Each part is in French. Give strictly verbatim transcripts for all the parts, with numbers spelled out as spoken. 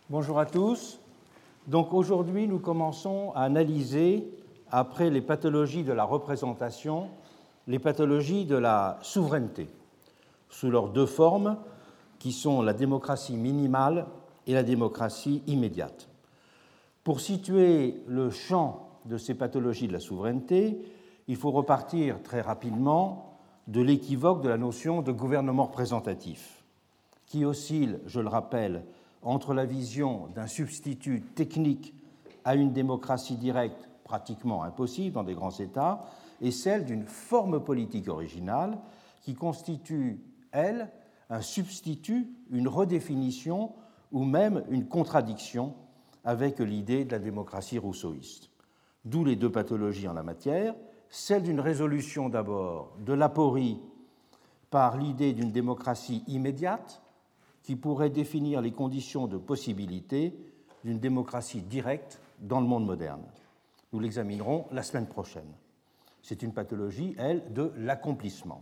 Bonjour à tous. Donc aujourd'hui, nous commençons à analyser, après les pathologies de la représentation, les pathologies de la souveraineté, sous leurs deux formes, qui sont la démocratie minimale et la démocratie immédiate. Pour situer le champ de ces pathologies de la souveraineté, il faut repartir très rapidement de l'équivoque de la notion de gouvernement représentatif, qui oscille, je le rappelle, entre la vision d'un substitut technique à une démocratie directe pratiquement impossible dans des grands États et celle d'une forme politique originale qui constitue, elle, un substitut, une redéfinition ou même une contradiction avec l'idée de la démocratie rousseauiste. D'où les deux pathologies en la matière, celle d'une résolution d'abord de l'aporie par l'idée d'une démocratie immédiate qui pourrait définir les conditions de possibilité d'une démocratie directe dans le monde moderne. Nous l'examinerons la semaine prochaine. C'est une pathologie, elle, de l'accomplissement.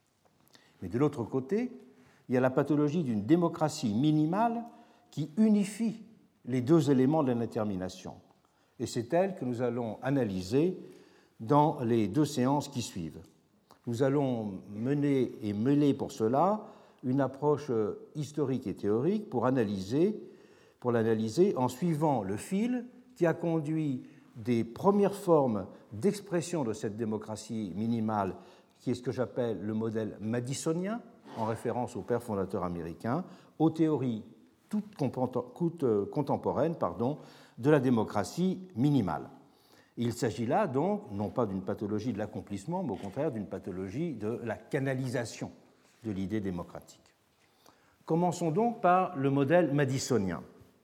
Mais de l'autre côté, il y a la pathologie d'une démocratie minimale qui unifie les deux éléments de la détermination. Et c'est elle que nous allons analyser dans les deux séances qui suivent. Nous allons mener et mêler pour cela une approche historique et théorique pour analyser, pour l'analyser en suivant le fil qui a conduit des premières formes d'expression de cette démocratie minimale, qui est ce que j'appelle le modèle madisonien, en référence au père fondateur américain, aux théories toutes contemporaines pardon, de la démocratie minimale. Il s'agit là donc non pas d'une pathologie de l'accomplissement, mais au contraire d'une pathologie de la canalisation de l'idée démocratique. Commençons donc par le modèle madisonien.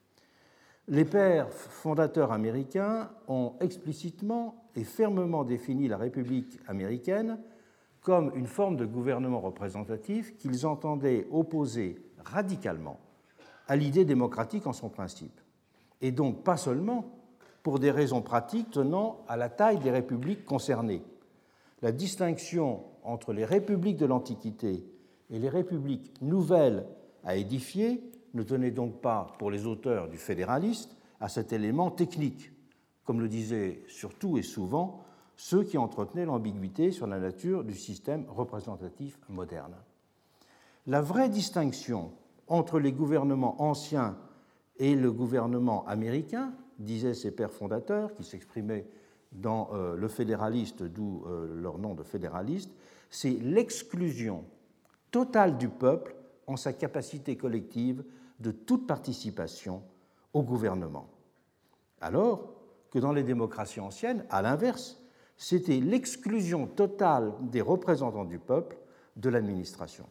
Les pères fondateurs américains ont explicitement et fermement défini la République américaine comme une forme de gouvernement représentatif qu'ils entendaient opposer radicalement à l'idée démocratique en son principe, et donc pas seulement pour des raisons pratiques tenant à la taille des républiques concernées. La distinction entre les républiques de l'Antiquité et les républiques nouvelles à édifier ne tenait donc pas, pour les auteurs du fédéraliste, à cet élément technique, comme le disaient surtout et souvent ceux qui entretenaient l'ambiguïté sur la nature du système représentatif moderne. La vraie distinction entre les gouvernements anciens et le gouvernement américain, disaient ces pères fondateurs, qui s'exprimaient dans euh, le fédéraliste, d'où euh, leur nom de fédéraliste, c'est l'exclusion totale du peuple en sa capacité collective de toute participation au gouvernement. Alors que dans les démocraties anciennes, à l'inverse, c'était l'exclusion totale des représentants du peuple de l'administration.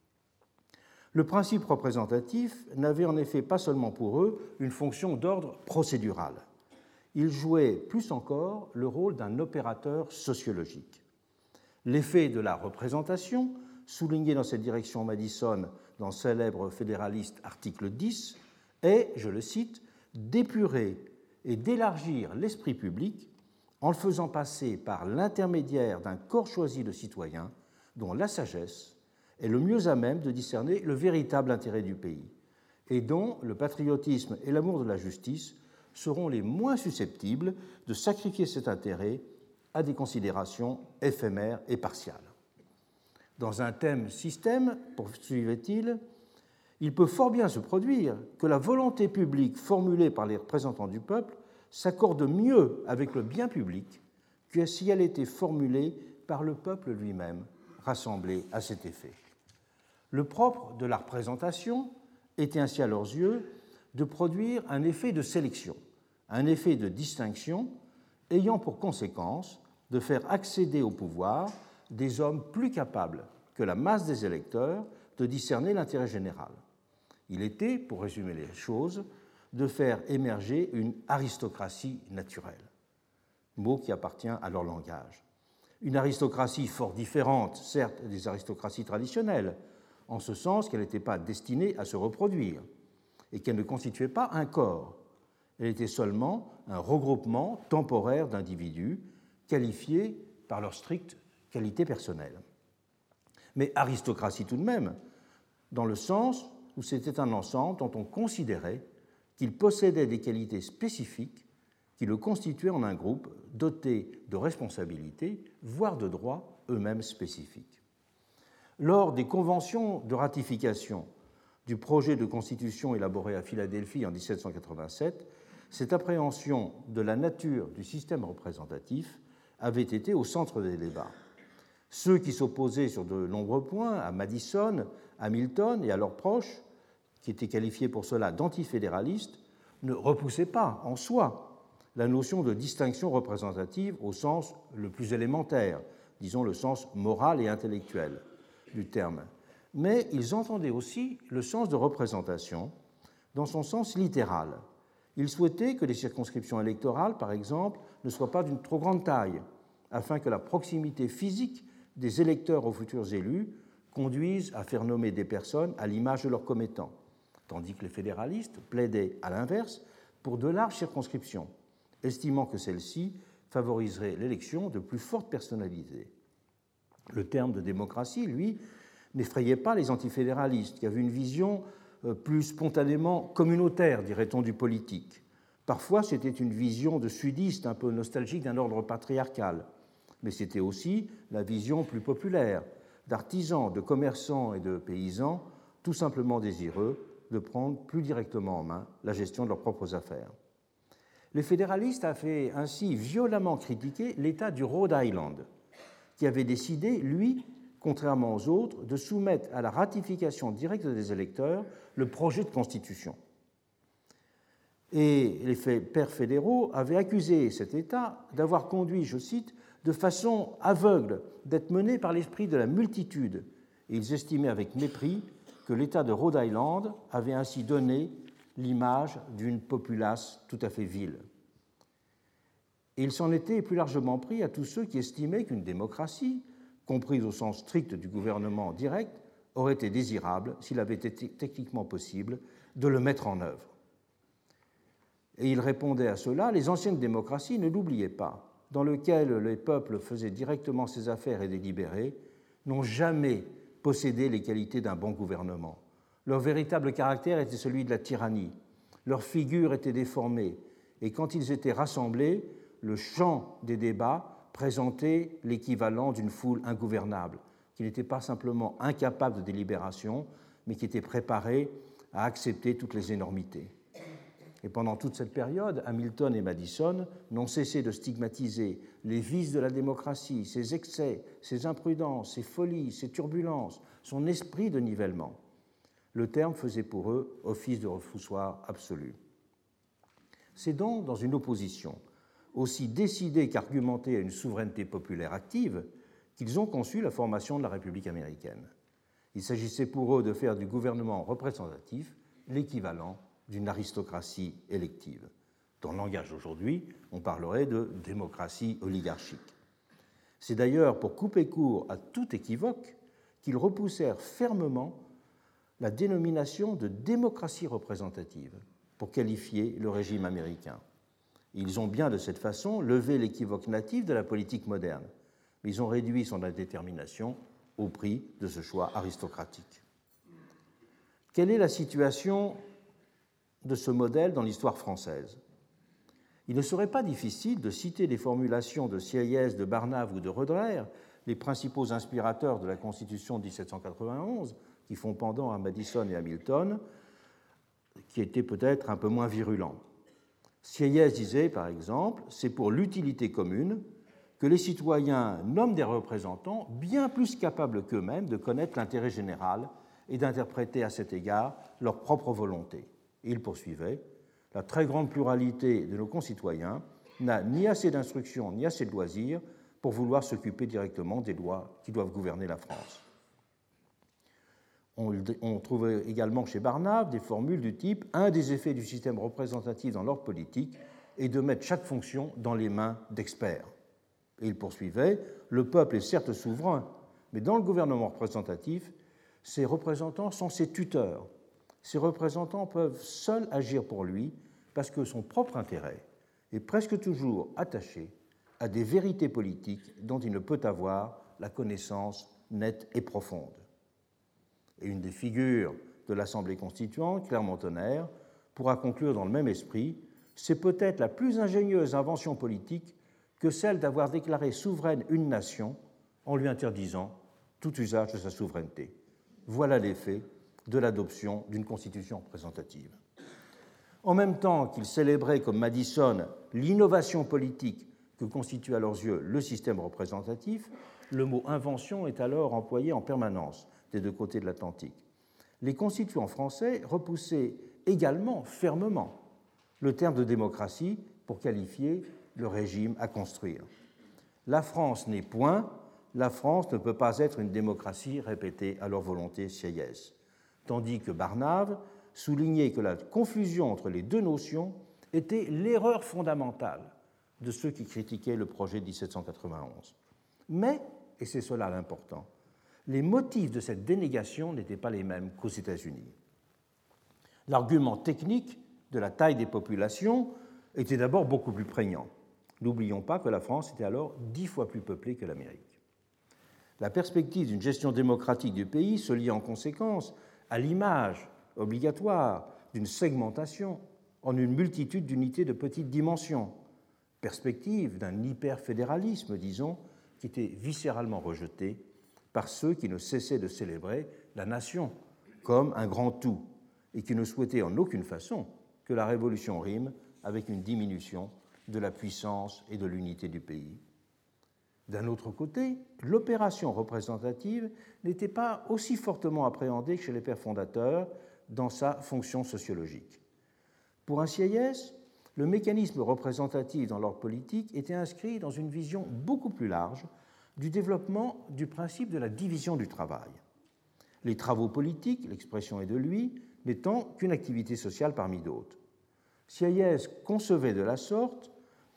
Le principe représentatif n'avait en effet pas seulement pour eux une fonction d'ordre procédural. Il jouait plus encore le rôle d'un opérateur sociologique. L'effet de la représentation, souligné dans cette direction Madison dans le célèbre fédéraliste article dix, est, je le cite, d'épurer et d'élargir l'esprit public en le faisant passer par l'intermédiaire d'un corps choisi de citoyens dont la sagesse est le mieux à même de discerner le véritable intérêt du pays et dont le patriotisme et l'amour de la justice seront les moins susceptibles de sacrifier cet intérêt à des considérations éphémères et partiales. Dans un thème système, poursuivait-il, il peut fort bien se produire que la volonté publique formulée par les représentants du peuple s'accorde mieux avec le bien public que si elle était formulée par le peuple lui-même, rassemblé à cet effet. Le propre de la représentation était ainsi à leurs yeux de produire un effet de sélection, un effet de distinction, ayant pour conséquence de faire accéder au pouvoir des hommes plus capables que la masse des électeurs de discerner l'intérêt général. Il était, pour résumer les choses, de faire émerger une aristocratie naturelle, mot qui appartient à leur langage. Une aristocratie fort différente, certes, des aristocraties traditionnelles, en ce sens qu'elle n'était pas destinée à se reproduire et qu'elle ne constituait pas un corps. Elle était seulement un regroupement temporaire d'individus qualifiés par leur stricte qualité personnelle. Mais aristocratie tout de même, dans le sens où c'était un ensemble dont on considérait qu'il possédait des qualités spécifiques qui le constituaient en un groupe doté de responsabilités, voire de droits eux-mêmes spécifiques. Lors des conventions de ratification du projet de constitution élaboré à Philadelphie en dix-sept cent quatre-vingt-sept, cette appréhension de la nature du système représentatif avait été au centre des débats. Ceux qui s'opposaient sur de nombreux points à Madison, Hamilton et à leurs proches, qui étaient qualifiés pour cela d'antifédéralistes, ne repoussaient pas en soi la notion de distinction représentative au sens le plus élémentaire, disons le sens moral et intellectuel du terme. Mais ils entendaient aussi le sens de représentation dans son sens littéral. Ils souhaitaient que les circonscriptions électorales, par exemple, ne soient pas d'une trop grande taille, afin que la proximité physique des électeurs aux futurs élus conduise à faire nommer des personnes à l'image de leurs commettants, tandis que les fédéralistes plaidaient, à l'inverse, pour de larges circonscriptions, estimant que celles-ci favoriseraient l'élection de plus fortes personnalités. Le terme de démocratie, lui, n'effrayait pas les antifédéralistes, qui avaient une vision plus spontanément communautaire, dirait-on, du politique. Parfois, c'était une vision de sudiste un peu nostalgique d'un ordre patriarcal, mais c'était aussi la vision plus populaire d'artisans, de commerçants et de paysans, tout simplement désireux de prendre plus directement en main la gestion de leurs propres affaires. Les fédéralistes avaient ainsi violemment critiqué l'État du Rhode Island, qui avait décidé, lui, contrairement aux autres, de soumettre à la ratification directe des électeurs le projet de constitution. Et les pères fédéraux avaient accusé cet État d'avoir conduit, je cite, de façon aveugle, d'être mené par l'esprit de la multitude. Et ils estimaient avec mépris que l'État de Rhode Island avait ainsi donné l'image d'une populace tout à fait vile. Et il s'en était plus largement pris à tous ceux qui estimaient qu'une démocratie, comprise au sens strict du gouvernement direct, aurait été désirable s'il avait été techniquement possible de le mettre en œuvre. Et il répondait à cela, les anciennes démocraties, ne l'oubliez pas, dans lesquelles les peuples faisaient directement ses affaires et délibéraient, n'ont jamais possédé les qualités d'un bon gouvernement. Leur véritable caractère était celui de la tyrannie. Leur figure était déformée, et quand ils étaient rassemblés, le champ des débats présentait l'équivalent d'une foule ingouvernable, qui n'était pas simplement incapable de délibération, mais qui était préparée à accepter toutes les énormités. Et pendant toute cette période, Hamilton et Madison n'ont cessé de stigmatiser les vices de la démocratie, ses excès, ses imprudences, ses folies, ses turbulences, son esprit de nivellement. Le terme faisait pour eux office de repoussoir absolu. C'est donc dans une opposition aussi décidée qu'argumentée à une souveraineté populaire active qu'ils ont conçu la formation de la République américaine. Il s'agissait pour eux de faire du gouvernement représentatif l'équivalent d'une aristocratie élective. Dans le langage d'aujourd'hui, on parlerait de démocratie oligarchique. C'est d'ailleurs pour couper court à tout équivoque qu'ils repoussèrent fermement la dénomination de démocratie représentative pour qualifier le régime américain. Ils ont bien de cette façon levé l'équivoque natif de la politique moderne, mais ils ont réduit son indétermination au prix de ce choix aristocratique. Quelle est la situation de ce modèle dans l'histoire française? Il ne serait pas difficile de citer les formulations de Sieyès, de Barnave ou de Roederer, les principaux inspirateurs de la Constitution de dix-sept cent quatre-vingt-onze, qui font pendant à Madison et Hamilton, qui étaient peut-être un peu moins virulents. Sieyès disait, par exemple, « C'est pour l'utilité commune que les citoyens nomment des représentants bien plus capables qu'eux-mêmes de connaître l'intérêt général et d'interpréter à cet égard leur propre volonté. » Et il poursuivait, « La très grande pluralité de nos concitoyens n'a ni assez d'instruction ni assez de loisirs pour vouloir s'occuper directement des lois qui doivent gouverner la France. » On, on trouve également chez Barnave des formules du type « Un des effets du système représentatif dans l'ordre politique est de mettre chaque fonction dans les mains d'experts. » Et il poursuivait « Le peuple est certes souverain, mais dans le gouvernement représentatif, ses représentants sont ses tuteurs. Ces représentants peuvent seuls agir pour lui parce que son propre intérêt est presque toujours attaché à des vérités politiques dont il ne peut avoir la connaissance nette et profonde. » Et une des figures de l'Assemblée constituante, Clermont-Tonnerre, pourra conclure dans le même esprit, c'est peut-être la plus ingénieuse invention politique que celle d'avoir déclaré souveraine une nation en lui interdisant tout usage de sa souveraineté. Voilà l'effet de l'adoption d'une constitution représentative. En même temps qu'ils célébraient comme Madison l'innovation politique que constitue à leurs yeux le système représentatif, le mot invention est alors employé en permanence des deux côtés de l'Atlantique. Les constituants français repoussaient également fermement le terme de démocratie pour qualifier le régime à construire. La France n'est point, la France ne peut pas être une démocratie, répétait à leur volonté Sieyès, tandis que Barnave soulignait que la confusion entre les deux notions était l'erreur fondamentale de ceux qui critiquaient le projet de dix-sept cent quatre-vingt-onze. Mais, et c'est cela l'important, les motifs de cette dénégation n'étaient pas les mêmes qu'aux États-Unis. L'argument technique de la taille des populations était d'abord beaucoup plus prégnant. N'oublions pas que la France était alors dix fois plus peuplée que l'Amérique. La perspective d'une gestion démocratique du pays se liait en conséquence à l'image obligatoire d'une segmentation en une multitude d'unités de petite dimension, perspective d'un hyperfédéralisme, disons, qui était viscéralement rejeté par ceux qui ne cessaient de célébrer la nation comme un grand tout et qui ne souhaitaient en aucune façon que la révolution rime avec une diminution de la puissance et de l'unité du pays. D'un autre côté, l'opération représentative n'était pas aussi fortement appréhendée que chez les pères fondateurs dans sa fonction sociologique. Pour un Sieyès, le mécanisme représentatif dans l'ordre politique était inscrit dans une vision beaucoup plus large du développement du principe de la division du travail. Les travaux politiques, l'expression est de lui, n'étant qu'une activité sociale parmi d'autres. Sieyès concevait de la sorte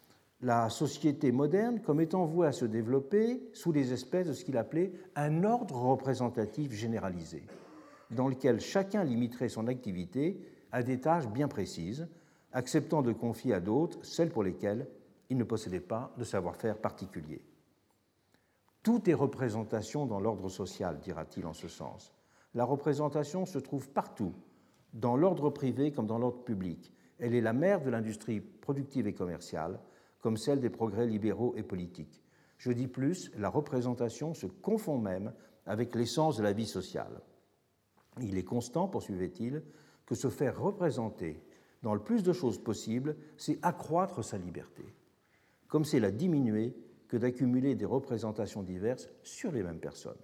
la société moderne comme étant vouée à se développer sous les espèces de ce qu'il appelait un ordre représentatif généralisé, dans lequel chacun limiterait son activité à des tâches bien précises, acceptant de confier à d'autres celles pour lesquelles il ne possédait pas de savoir-faire particulier. Tout est représentation dans l'ordre social, dira-t-il en ce sens. La représentation se trouve partout, dans l'ordre privé comme dans l'ordre public. Elle est la mère de l'industrie productive et commerciale, comme celle des progrès libéraux et politiques. Je dis plus, la représentation se confond même avec l'essence de la vie sociale. Il est constant, poursuivait-il, que se faire représenter dans le plus de choses possibles, c'est accroître sa liberté, comme c'est la diminuer que d'accumuler des représentations diverses sur les mêmes personnes.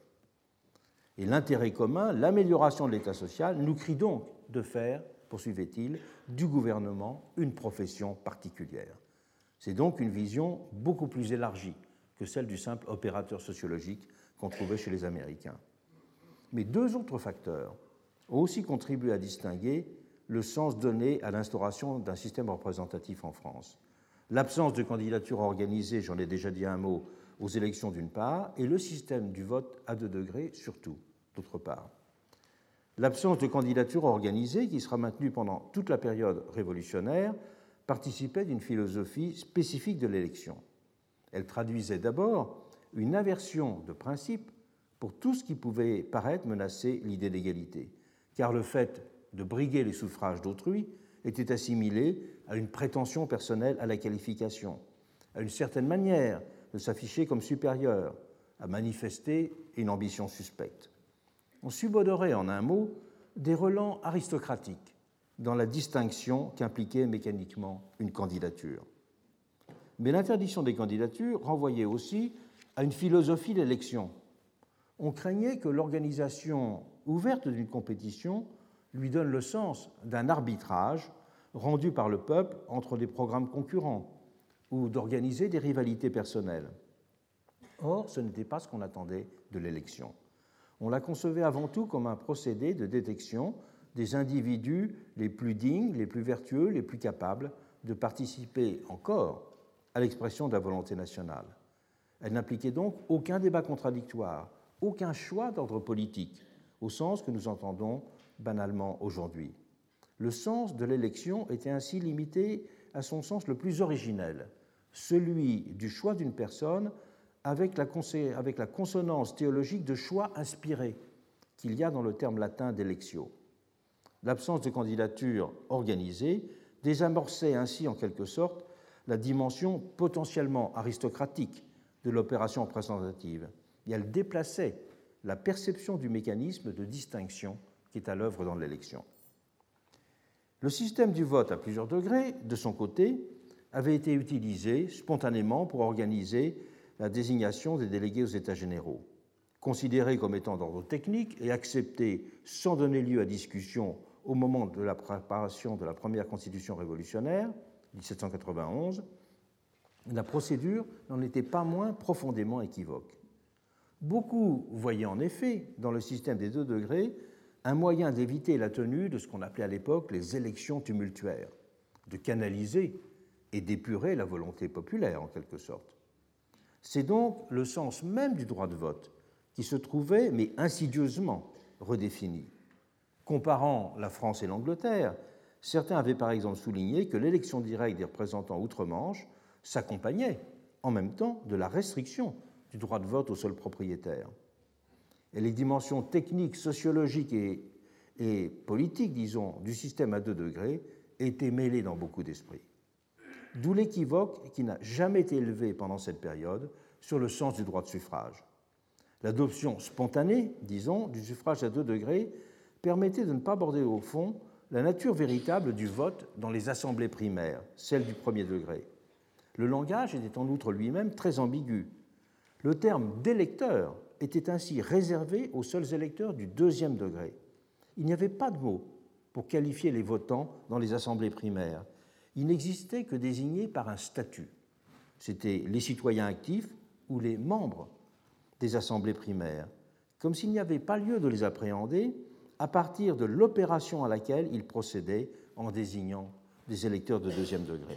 Et l'intérêt commun, l'amélioration de l'état social, nous crie donc de faire, poursuivait-il, du gouvernement une profession particulière. C'est donc une vision beaucoup plus élargie que celle du simple opérateur sociologique qu'on trouvait chez les Américains. Mais deux autres facteurs ont aussi contribué à distinguer le sens donné à l'instauration d'un système représentatif en France. L'absence de candidature organisée, j'en ai déjà dit un mot, aux élections d'une part, et le système du vote à deux degrés surtout, d'autre part. L'absence de candidature organisée, qui sera maintenue pendant toute la période révolutionnaire, participait d'une philosophie spécifique de l'élection. Elle traduisait d'abord une aversion de principe pour tout ce qui pouvait paraître menacer l'idée d'égalité, car le fait de briguer les suffrages d'autrui était assimilé à une prétention personnelle à la qualification, à une certaine manière de s'afficher comme supérieur, à manifester une ambition suspecte. On subodorait en un mot des relents aristocratiques dans la distinction qu'impliquait mécaniquement une candidature. Mais l'interdiction des candidatures renvoyait aussi à une philosophie d'élection. On craignait que l'organisation ouverte d'une compétition lui donne le sens d'un arbitrage rendu par le peuple entre des programmes concurrents ou d'organiser des rivalités personnelles. Or, ce n'était pas ce qu'on attendait de l'élection. On la concevait avant tout comme un procédé de détection des individus les plus dignes, les plus vertueux, les plus capables de participer encore à l'expression de la volonté nationale. Elle n'impliquait donc aucun débat contradictoire, aucun choix d'ordre politique, au sens que nous entendons banalement aujourd'hui. Le sens de l'élection était ainsi limité à son sens le plus originel, celui du choix d'une personne avec la, avec la consonance théologique de choix inspiré qu'il y a dans le terme latin d'électio. L'absence de candidature organisée désamorçait ainsi en quelque sorte la dimension potentiellement aristocratique de l'opération représentative, et elle déplaçait la perception du mécanisme de distinction qui est à l'œuvre dans l'élection. Le système du vote à plusieurs degrés, de son côté, avait été utilisé spontanément pour organiser la désignation des délégués aux États généraux. Considéré comme étant d'ordre technique et accepté sans donner lieu à discussion au moment de la préparation de la première constitution révolutionnaire, dix-sept cent quatre-vingt-onze, la procédure n'en était pas moins profondément équivoque. Beaucoup voyaient en effet dans le système des deux degrés un moyen d'éviter la tenue de ce qu'on appelait à l'époque les élections tumultuaires, de canaliser et d'épurer la volonté populaire en quelque sorte. C'est donc le sens même du droit de vote qui se trouvait, mais insidieusement, redéfini. Comparant la France et l'Angleterre, certains avaient par exemple souligné que l'élection directe des représentants outre-Manche s'accompagnait en même temps de la restriction du droit de vote aux seuls propriétaires. Et les dimensions techniques, sociologiques et, et politiques, disons, du système à deux degrés étaient mêlées dans beaucoup d'esprits. D'où l'équivoque qui n'a jamais été élevé pendant cette période sur le sens du droit de suffrage. L'adoption spontanée, disons, du suffrage à deux degrés permettait de ne pas aborder au fond la nature véritable du vote dans les assemblées primaires, celle du premier degré. Le langage était en outre lui-même très ambigu. Le terme d'électeur était ainsi réservé aux seuls électeurs du deuxième degré. Il n'y avait pas de mot pour qualifier les votants dans les assemblées primaires. Ils n'existaient que désignés par un statut. C'étaient les citoyens actifs ou les membres des assemblées primaires, comme s'il n'y avait pas lieu de les appréhender à partir de l'opération à laquelle ils procédaient en désignant des électeurs de deuxième degré.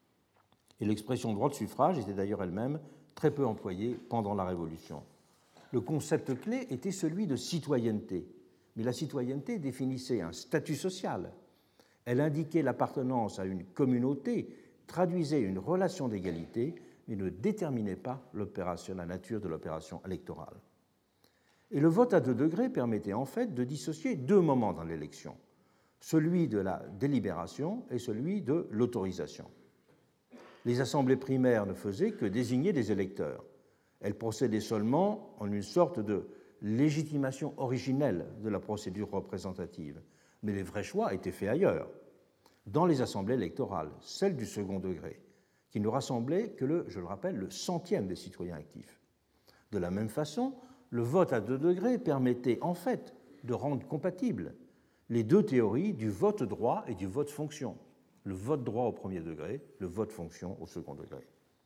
Et l'expression droit de suffrage était d'ailleurs elle-même très peu employée pendant la Révolution. Le concept clé était celui de citoyenneté, mais la citoyenneté définissait un statut social. Elle indiquait l'appartenance à une communauté, traduisait une relation d'égalité, mais ne déterminait pas l'opération, la nature de l'opération électorale. Et le vote à deux degrés permettait en fait de dissocier deux moments dans l'élection, celui de la délibération et celui de l'autorisation. Les assemblées primaires ne faisaient que désigner des électeurs. Elles procédaient seulement en une sorte de légitimation originelle de la procédure représentative, mais les vrais choix étaient faits ailleurs, dans les assemblées électorales, celles du second degré, qui ne rassemblaient que le, je le rappelle, le centième des citoyens actifs. De la même façon, le vote à deux degrés permettait en fait de rendre compatibles les deux théories du vote droit et du vote fonction. Le vote droit au premier degré, le vote fonction au second degré.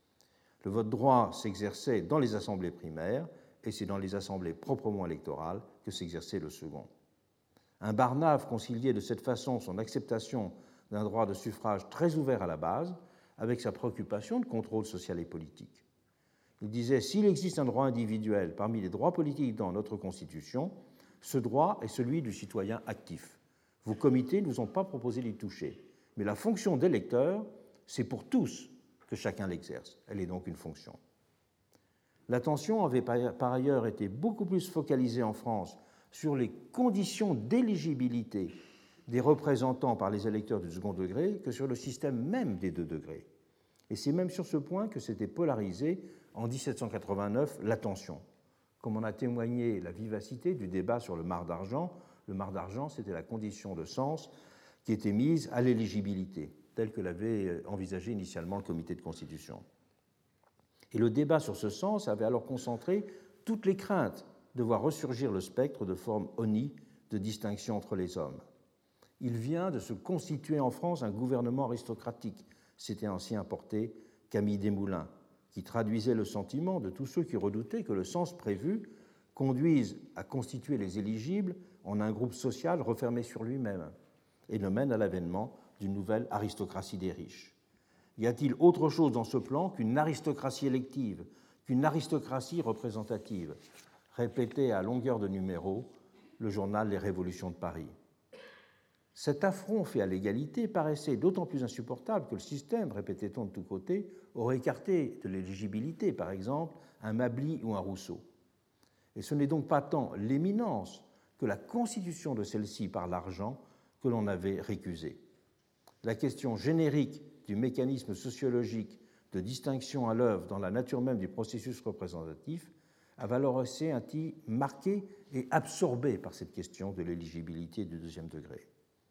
Le vote droit s'exerçait dans les assemblées primaires et c'est dans les assemblées proprement électorales que s'exerçait le second. Un Barnave conciliait de cette façon son acceptation d'un droit de suffrage très ouvert à la base avec sa préoccupation de contrôle social et politique. Il disait « S'il existe un droit individuel parmi les droits politiques dans notre Constitution, ce droit est celui du citoyen actif. Vos comités ne vous ont pas proposé d'y toucher, mais la fonction d'électeur, c'est pour tous que chacun l'exerce. Elle est donc une fonction. » L'attention avait par ailleurs été beaucoup plus focalisée en France sur les conditions d'éligibilité des représentants par les électeurs du second degré que sur le système même des deux degrés. Et c'est même sur ce point que s'était polarisé en dix-sept cent quatre-vingt-neuf l'attention. Comme en a témoigné la vivacité du débat sur le marc d'argent, le marc d'argent, c'était la condition de sens qui était mise à l'éligibilité, telle que l'avait envisagé initialement le comité de constitution. Et le débat sur ce sens avait alors concentré toutes les craintes de voir ressurgir le spectre de forme honnie de distinction entre les hommes. Il vient de se constituer en France un gouvernement aristocratique, s'était ainsi importé Camille Desmoulins, qui traduisait le sentiment de tous ceux qui redoutaient que le sens prévu conduise à constituer les éligibles en un groupe social refermé sur lui-même et ne mène à l'avènement d'une nouvelle aristocratie des riches. Y a-t-il autre chose dans ce plan qu'une aristocratie élective, qu'une aristocratie représentative, répétait à longueur de numéros le journal Les Révolutions de Paris. Cet affront fait à l'égalité paraissait d'autant plus insupportable que le système, répétait-on de tous côtés, aurait écarté de l'éligibilité, par exemple, un Mably ou un Rousseau. Et ce n'est donc pas tant l'éminence que la constitution de celle-ci par l'argent que l'on avait récusées. La question générique du mécanisme sociologique de distinction à l'œuvre dans la nature même du processus représentatif avait alors été marquée et absorbée par cette question de l'éligibilité du deuxième degré.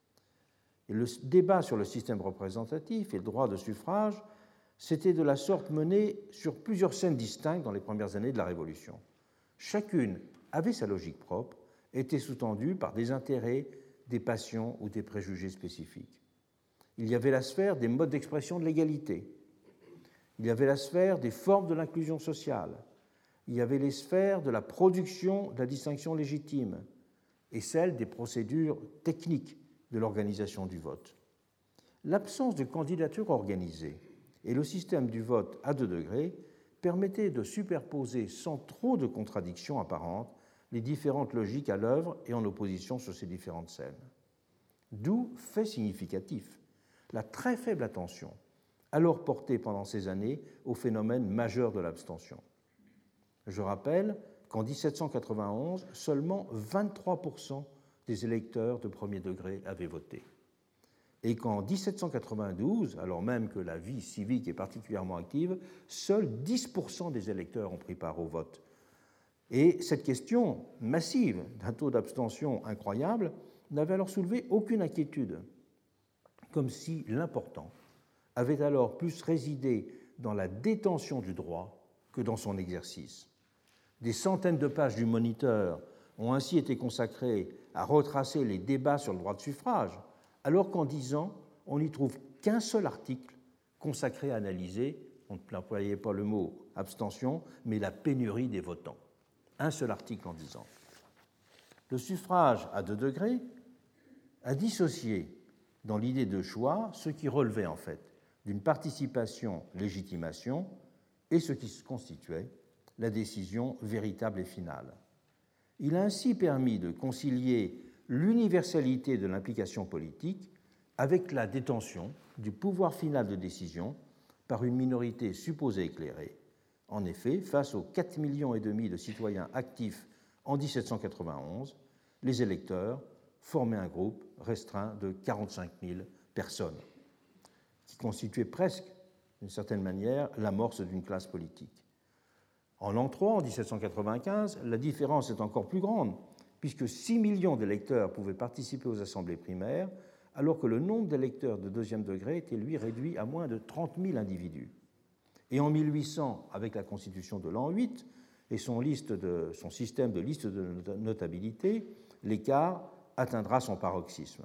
Et le débat sur le système représentatif et le droit de suffrage s'était de la sorte mené sur plusieurs scènes distinctes dans les premières années de la Révolution. Chacune avait sa logique propre, était sous-tendue par des intérêts, des passions ou des préjugés spécifiques. Il y avait la sphère des modes d'expression de l'égalité. Il y avait la sphère des formes de l'inclusion sociale. Il y avait les sphères de la production de la distinction légitime et celle des procédures techniques de l'organisation du vote. L'absence de candidature organisée et le système du vote à deux degrés permettaient de superposer sans trop de contradictions apparentes les différentes logiques à l'œuvre et en opposition sur ces différentes scènes. D'où, fait significatif, la très faible attention alors portée pendant ces années au phénomène majeur de l'abstention. Je rappelle qu'en dix-sept cent quatre-vingt-onze, seulement vingt-trois pour cent des électeurs de premier degré avaient voté. Et qu'en dix-sept cent quatre-vingt-douze, alors même que la vie civique est particulièrement active, seuls dix pour cent des électeurs ont pris part au vote. Et cette question massive d'un taux d'abstention incroyable n'avait alors soulevé aucune inquiétude, comme si l'important avait alors plus résidé dans la détention du droit que dans son exercice. Des centaines de pages du Moniteur ont ainsi été consacrées à retracer les débats sur le droit de suffrage, alors qu'en dix ans, on n'y trouve qu'un seul article consacré à analyser, on n'employait pas le mot abstention, mais la pénurie des votants. Un seul article en dix ans. Le suffrage à deux degrés a dissocié dans l'idée de choix ce qui relevait en fait d'une participation-légitimation et ce qui constituait la décision véritable et finale. Il a ainsi permis de concilier l'universalité de l'implication politique avec la détention du pouvoir final de décision par une minorité supposée éclairée. En effet, face aux quatre millions et demi de citoyens actifs en dix-sept cent quatre-vingt-onze, les électeurs formaient un groupe restreint de quarante-cinq mille personnes, qui constituait presque, d'une certaine manière, l'amorce d'une classe politique. En l'an trois, en dix-sept cent quatre-vingt-quinze, la différence est encore plus grande, puisque six millions d'électeurs pouvaient participer aux assemblées primaires, alors que le nombre d'électeurs de deuxième degré était, lui, réduit à moins de trente mille individus. Et en mille huit cents, avec la Constitution de l'an huit et son, liste de, son système de liste de notabilité, l'écart atteindra son paroxysme.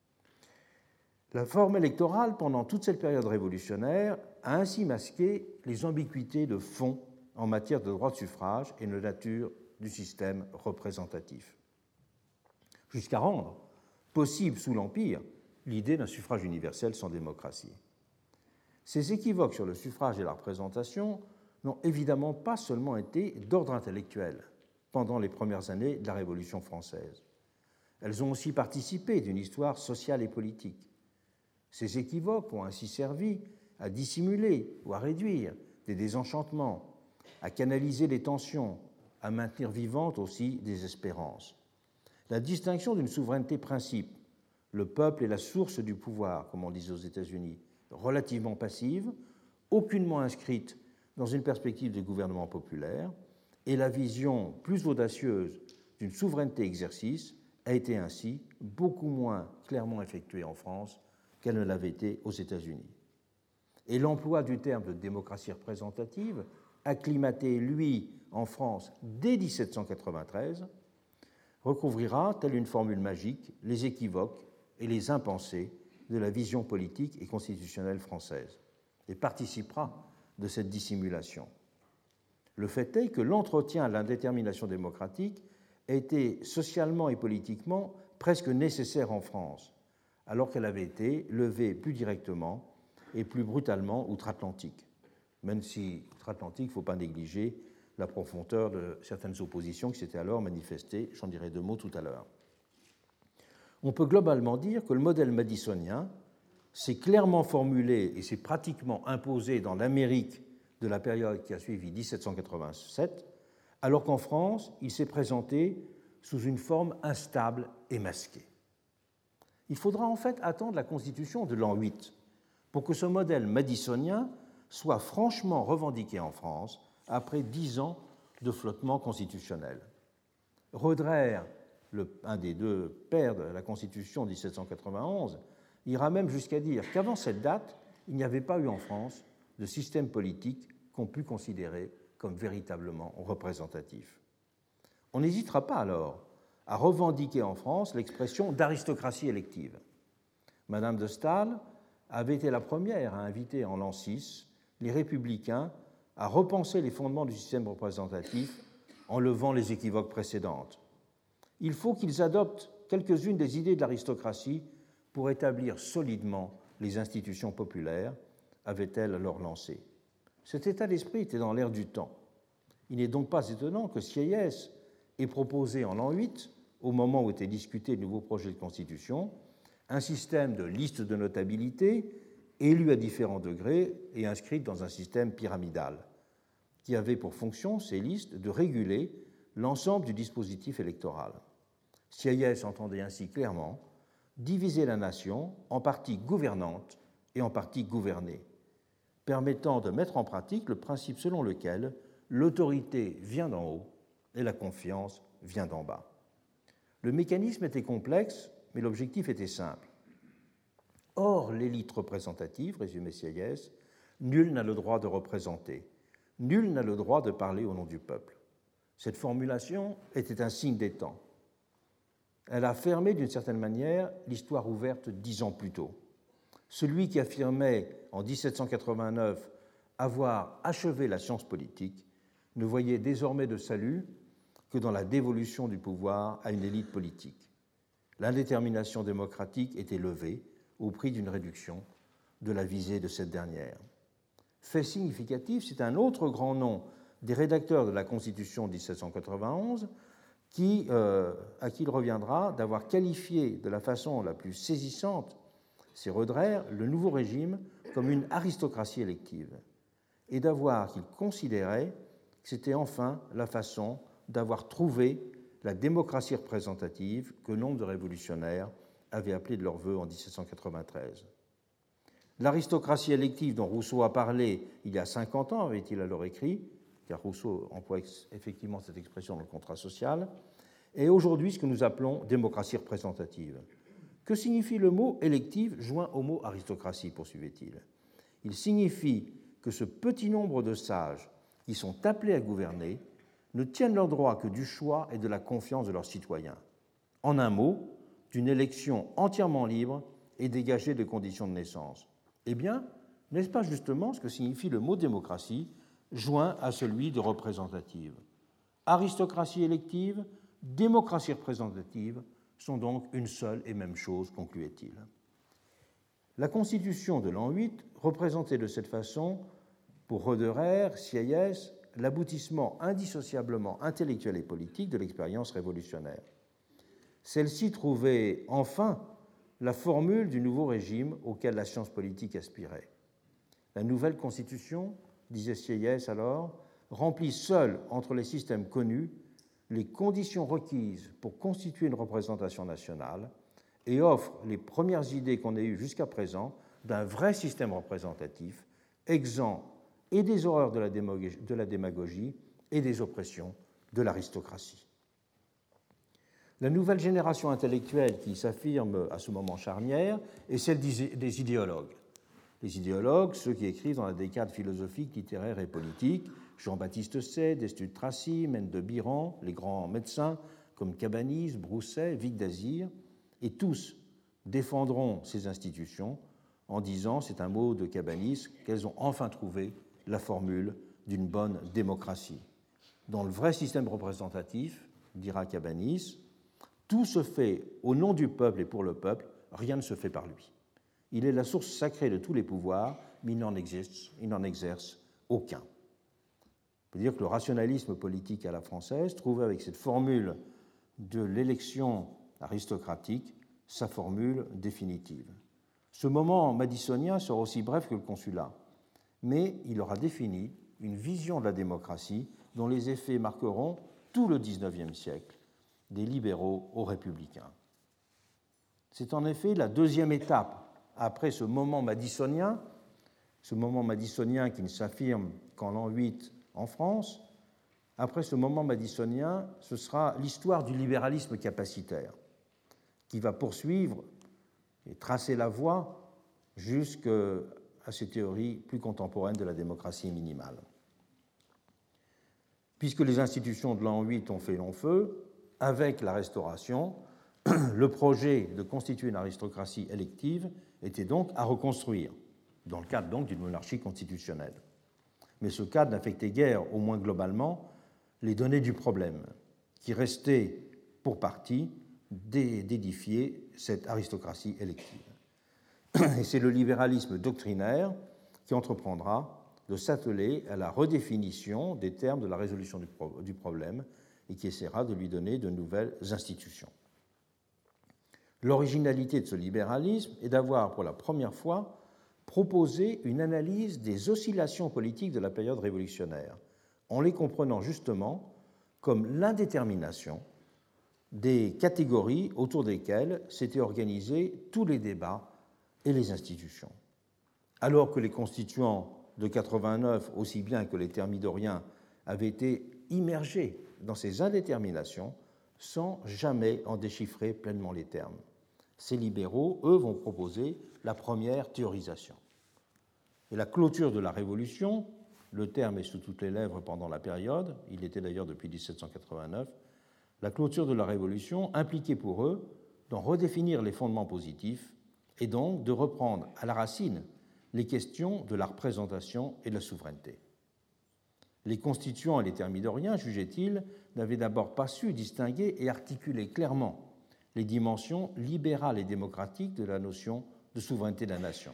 La forme électorale, pendant toute cette période révolutionnaire, a ainsi masqué les ambiguïtés de fond en matière de droit de suffrage et de nature du système représentatif, jusqu'à rendre possible sous l'Empire l'idée d'un suffrage universel sans démocratie. Ces équivoques sur le suffrage et la représentation n'ont évidemment pas seulement été d'ordre intellectuel pendant les premières années de la Révolution française. Elles ont aussi participé d'une histoire sociale et politique. Ces équivoques ont ainsi servi à dissimuler ou à réduire des désenchantements, à canaliser les tensions, à maintenir vivantes aussi des espérances. La distinction d'une souveraineté principe, le peuple est la source du pouvoir, comme on disait aux États-Unis, relativement passive, aucunement inscrite dans une perspective de gouvernement populaire, et la vision plus audacieuse d'une souveraineté exercice a été ainsi beaucoup moins clairement effectuée en France qu'elle ne l'avait été aux États-Unis. Et l'emploi du terme de démocratie représentative, acclimaté, lui, en France dès dix-sept cent quatre-vingt-treize, recouvrira, telle une formule magique, les équivoques et les impensés de la vision politique et constitutionnelle française, et participera de cette dissimulation. Le fait est que l'entretien à l'indétermination démocratique a été socialement et politiquement presque nécessaire en France, alors qu'elle avait été levée plus directement et plus brutalement outre-Atlantique, même si outre-Atlantique, il ne faut pas négliger la profondeur de certaines oppositions qui s'étaient alors manifestées, j'en dirai deux mots tout à l'heure. On peut globalement dire que le modèle madisonien s'est clairement formulé et s'est pratiquement imposé dans l'Amérique de la période qui a suivi dix-sept cent quatre-vingt-sept, alors qu'en France, il s'est présenté sous une forme instable et masquée. Il faudra en fait attendre la Constitution de l'an huit pour que ce modèle madisonien soit franchement revendiqué en France après dix ans de flottement constitutionnel. Roederer, le, un des deux pères de la Constitution de dix-sept cent quatre-vingt-onze, ira même jusqu'à dire qu'avant cette date, il n'y avait pas eu en France de système politique qu'on pût considérer comme véritablement représentatif. On n'hésitera pas alors à revendiquer en France l'expression d'aristocratie élective. Madame de Staël avait été la première à inviter en l'an six les républicains à repenser les fondements du système représentatif en levant les équivoques précédentes. Il faut qu'ils adoptent quelques-unes des idées de l'aristocratie pour établir solidement les institutions populaires, avait-elle alors lancé. Cet état d'esprit était dans l'air du temps. Il n'est donc pas étonnant que Sieyès ait proposé en l'an huit, au moment où était discuté le nouveau projet de constitution, un système de liste de notabilité élus à différents degrés et inscrites dans un système pyramidal, qui avait pour fonction, ces listes, de réguler l'ensemble du dispositif électoral. Sieyès entendait ainsi clairement diviser la nation en parties gouvernantes et en parties gouvernées, permettant de mettre en pratique le principe selon lequel l'autorité vient d'en haut et la confiance vient d'en bas. Le mécanisme était complexe, mais l'objectif était simple. Hors l'élite représentative, résumait Sieyès, nul n'a le droit de représenter, nul n'a le droit de parler au nom du peuple. Cette formulation était un signe des temps. Elle a fermé d'une certaine manière l'histoire ouverte dix ans plus tôt. Celui qui affirmait en dix-sept cent quatre-vingt-neuf avoir achevé la science politique ne voyait désormais de salut que dans la dévolution du pouvoir à une élite politique. L'indétermination démocratique était levée au prix d'une réduction de la visée de cette dernière. Fait significatif, c'est un autre grand nom des rédacteurs de la Constitution de dix-sept cent quatre-vingt-onze qui, euh, à qui il reviendra d'avoir qualifié de la façon la plus saisissante, c'est Roederer, le nouveau régime comme une aristocratie élective et d'avoir qu'il considérait que c'était enfin la façon d'avoir trouvé la démocratie représentative que nombre de révolutionnaires avaient appelée de leur vœu en dix-sept cent quatre-vingt-treize. L'aristocratie élective dont Rousseau a parlé il y a cinquante ans, avait-il alors écrit, car Rousseau emploie effectivement cette expression dans le contrat social, est aujourd'hui ce que nous appelons démocratie représentative. Que signifie le mot élective joint au mot aristocratie, poursuivait-il? Il signifie que ce petit nombre de sages qui sont appelés à gouverner ne tiennent leur droit que du choix et de la confiance de leurs citoyens. En un mot, d'une élection entièrement libre et dégagée de conditions de naissance. Eh bien, n'est-ce pas justement ce que signifie le mot démocratie, joint à celui de représentative? Aristocratie élective, démocratie représentative sont donc une seule et même chose, concluait-il. La Constitution de l'an huit représentait de cette façon, pour Roederer, Sieyès, l'aboutissement indissociablement intellectuel et politique de l'expérience révolutionnaire. Celle-ci trouvait enfin la formule du nouveau régime auquel la science politique aspirait. La nouvelle Constitution, disait Sieyès alors, remplit seule entre les systèmes connus les conditions requises pour constituer une représentation nationale et offre les premières idées qu'on ait eues jusqu'à présent d'un vrai système représentatif, exempt et des horreurs de la démagogie, de la démagogie et des oppressions de l'aristocratie. La nouvelle génération intellectuelle qui s'affirme à ce moment charnière est celle des idéologues. Les idéologues, ceux qui écrivent dans la décade philosophique, littéraire et politique, Jean-Baptiste Say, Destutt Tracy, Mène de Biran, les grands médecins comme Cabanis, Brousset, Vicq d'Azir, et tous défendront ces institutions en disant, c'est un mot de Cabanis, qu'elles ont enfin trouvé la formule d'une bonne démocratie. Dans le vrai système représentatif, dira Cabanis, tout se fait au nom du peuple et pour le peuple, rien ne se fait par lui. Il est la source sacrée de tous les pouvoirs, mais il n'en exerce, il n'en exerce aucun. On peut dire que le rationalisme politique à la française trouve avec cette formule de l'élection aristocratique sa formule définitive. Ce moment madisonien sera aussi bref que le consulat, mais il aura défini une vision de la démocratie dont les effets marqueront tout le dix-neuvième siècle, des libéraux aux républicains. C'est en effet la deuxième étape après ce moment madisonien, ce moment madisonien qui ne s'affirme qu'en l'an huit en France. Après ce moment madisonien, ce sera l'histoire du libéralisme capacitaire qui va poursuivre et tracer la voie jusqu'à ces théories plus contemporaines de la démocratie minimale. Puisque les institutions de l'an huit ont fait long feu, avec la Restauration, le projet de constituer une aristocratie élective était donc à reconstruire, dans le cadre donc d'une monarchie constitutionnelle. Mais ce cadre n'affectait guère, au moins globalement, les données du problème, qui restait pour partie d'édifier cette aristocratie élective. Et c'est le libéralisme doctrinaire qui entreprendra de s'atteler à la redéfinition des termes de la résolution du, pro du problème et qui essaiera de lui donner de nouvelles institutions. L'originalité de ce libéralisme est d'avoir, pour la première fois, proposé une analyse des oscillations politiques de la période révolutionnaire, en les comprenant justement comme l'indétermination des catégories autour desquelles s'étaient organisés tous les débats et les institutions. Alors que les constituants de quatre-vingt-neuf, aussi bien que les thermidoriens, avaient été immergés dans ces indéterminations sans jamais en déchiffrer pleinement les termes. Ces libéraux, eux, vont proposer la première théorisation. Et la clôture de la Révolution, le terme est sous toutes les lèvres pendant la période, il était d'ailleurs depuis dix-sept cent quatre-vingt-neuf, la clôture de la Révolution impliquait pour eux d'en redéfinir les fondements positifs et donc de reprendre à la racine les questions de la représentation et de la souveraineté. Les constituants et les thermidoriens, jugeaient-ils, n'avaient d'abord pas su distinguer et articuler clairement les dimensions libérales et démocratiques de la notion de souveraineté de la nation.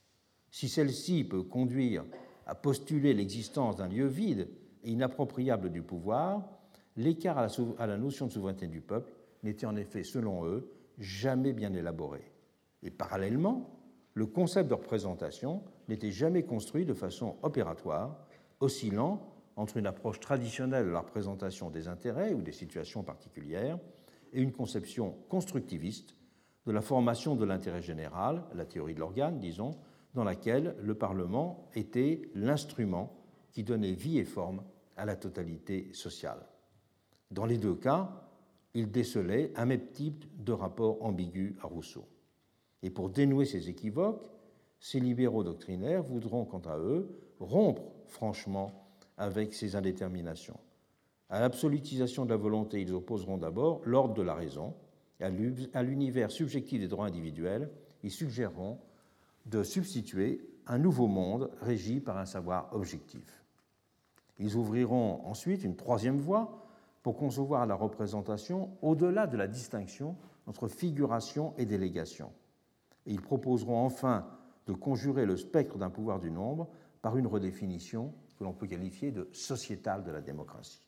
Si celle-ci peut conduire à postuler l'existence d'un lieu vide et inappropriable du pouvoir, l'écart à la, à la notion de souveraineté du peuple n'était en effet, selon eux, jamais bien élaboré. Et parallèlement, le concept de représentation n'était jamais construit de façon opératoire, oscillant entre une approche traditionnelle de la représentation des intérêts ou des situations particulières et une conception constructiviste de la formation de l'intérêt général, la théorie de l'organe, disons, dans laquelle le Parlement était l'instrument qui donnait vie et forme à la totalité sociale. Dans les deux cas, il décelait un même type de rapport ambigu à Rousseau. Et pour dénouer ces équivoques, ces libéraux doctrinaires voudront, quant à eux, rompre franchement avec ces indéterminations. À l'absolutisation de la volonté, ils opposeront d'abord l'ordre de la raison. À l'univers subjectif des droits individuels, ils suggéreront de substituer un nouveau monde régi par un savoir objectif. Ils ouvriront ensuite une troisième voie pour concevoir la représentation au-delà de la distinction entre figuration et délégation. Et ils proposeront enfin de conjurer le spectre d'un pouvoir du nombre par une redéfinition que l'on peut qualifier de sociétale de la démocratie.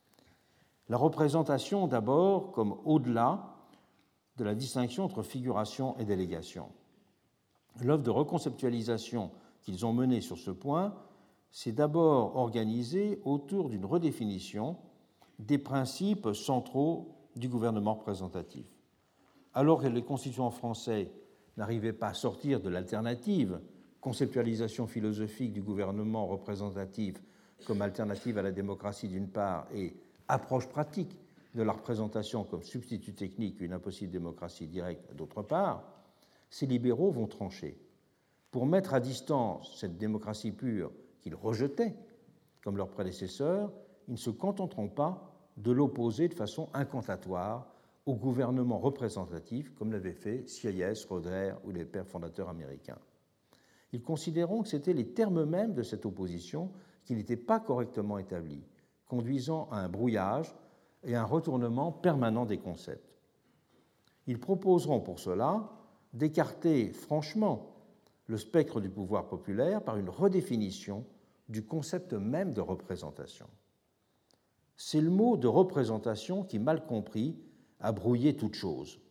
La représentation d'abord comme au-delà de la distinction entre figuration et délégation. L'œuvre de reconceptualisation qu'ils ont menée sur ce point s'est d'abord organisée autour d'une redéfinition des principes centraux du gouvernement représentatif. Alors que les constituants français n'arrivaient pas à sortir de l'alternative conceptualisation philosophique du gouvernement représentatif comme alternative à la démocratie d'une part et approche pratique de la représentation comme substitut technique à une impossible démocratie directe d'autre part, ces libéraux vont trancher. Pour mettre à distance cette démocratie pure qu'ils rejetaient, comme leurs prédécesseurs, ils ne se contenteront pas de l'opposer de façon incantatoire au gouvernement représentatif, comme l'avaient fait Sieyès, Roeder ou les pères fondateurs américains. Ils considéreront que c'étaient les termes mêmes de cette opposition qui n'étaient pas correctement établis, conduisant à un brouillage et à un retournement permanent des concepts. Ils proposeront pour cela d'écarter franchement le spectre du pouvoir populaire par une redéfinition du concept même de représentation. C'est le mot de représentation qui, mal compris, a brouillé toute chose,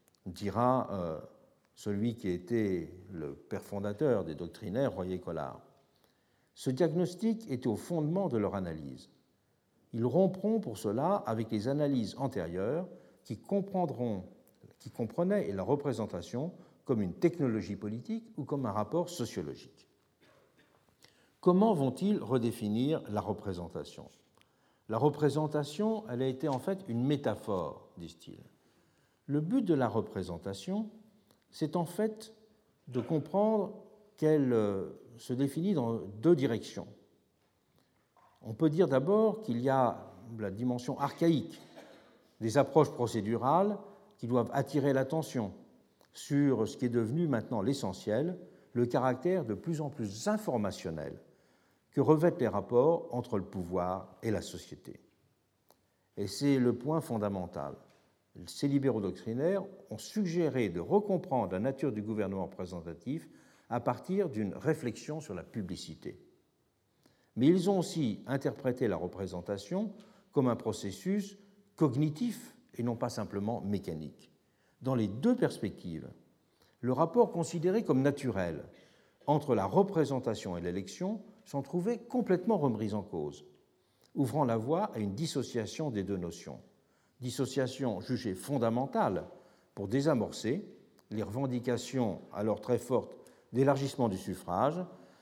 dira euh, celui qui était le père fondateur des doctrinaires, Royer-Collard. Ce diagnostic était au fondement de leur analyse. Ils rompront pour cela avec les analyses antérieures qui comprendront, qui comprenait la représentation comme une technologie politique ou comme un rapport sociologique. Comment vont-ils redéfinir la représentation? La représentation, elle a été en fait une métaphore, disent-ils. Le but de la représentation, c'est en fait de comprendre qu'elle se définit dans deux directions. On peut dire d'abord qu'il y a la dimension archaïque des approches procédurales qui doivent attirer l'attention sur ce qui est devenu maintenant l'essentiel, le caractère de plus en plus informationnel que revêtent les rapports entre le pouvoir et la société. Et c'est le point fondamental. Ces libéraux doctrinaires ont suggéré de recomprendre la nature du gouvernement représentatif à partir d'une réflexion sur la publicité. Mais ils ont aussi interprété la représentation comme un processus cognitif et non pas simplement mécanique. Dans les deux perspectives, le rapport considéré comme naturel entre la représentation et l'élection sont trouvés complètement remis en cause, ouvrant la voie à une dissociation des deux notions. Dissociation jugée fondamentale pour désamorcer les revendications alors très fortes d'élargissement du suffrage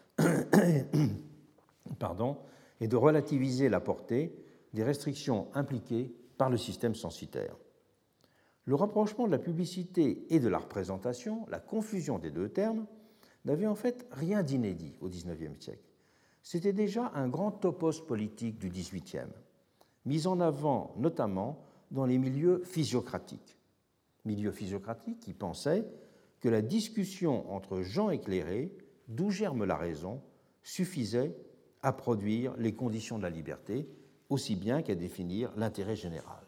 pardon, et de relativiser la portée des restrictions impliquées par le système censitaire. Le rapprochement de la publicité et de la représentation, la confusion des deux termes, n'avait en fait rien d'inédit au dix-neuvième siècle. C'était déjà un grand topos politique du dix-huitième, mis en avant notamment dans les milieux physiocratiques. Milieux physiocratiques qui pensaient que la discussion entre gens éclairés, d'où germe la raison, suffisait à produire les conditions de la liberté, aussi bien qu'à définir l'intérêt général.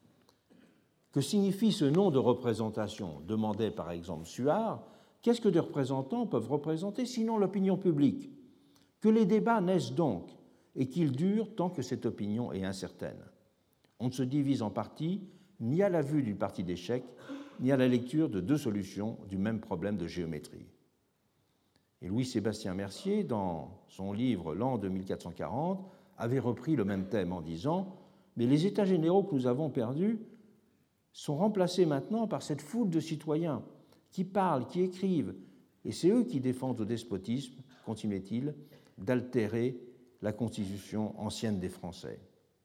Que signifie ce nom de représentation? Demandait par exemple Suard. Qu'est-ce que des représentants peuvent représenter sinon l'opinion publique? Que les débats naissent donc et qu'ils durent tant que cette opinion est incertaine. On ne se divise en partis ni à la vue d'une partie d'échecs, ni à la lecture de deux solutions du même problème de géométrie. Et Louis-Sébastien Mercier, dans son livre L'an de mille quatre cent quarante, avait repris le même thème en disant « Mais les États généraux que nous avons perdus sont remplacés maintenant par cette foule de citoyens qui parlent, qui écrivent, et c'est eux qui défendent au despotisme, continuait-il, d'altérer la constitution ancienne des Français. »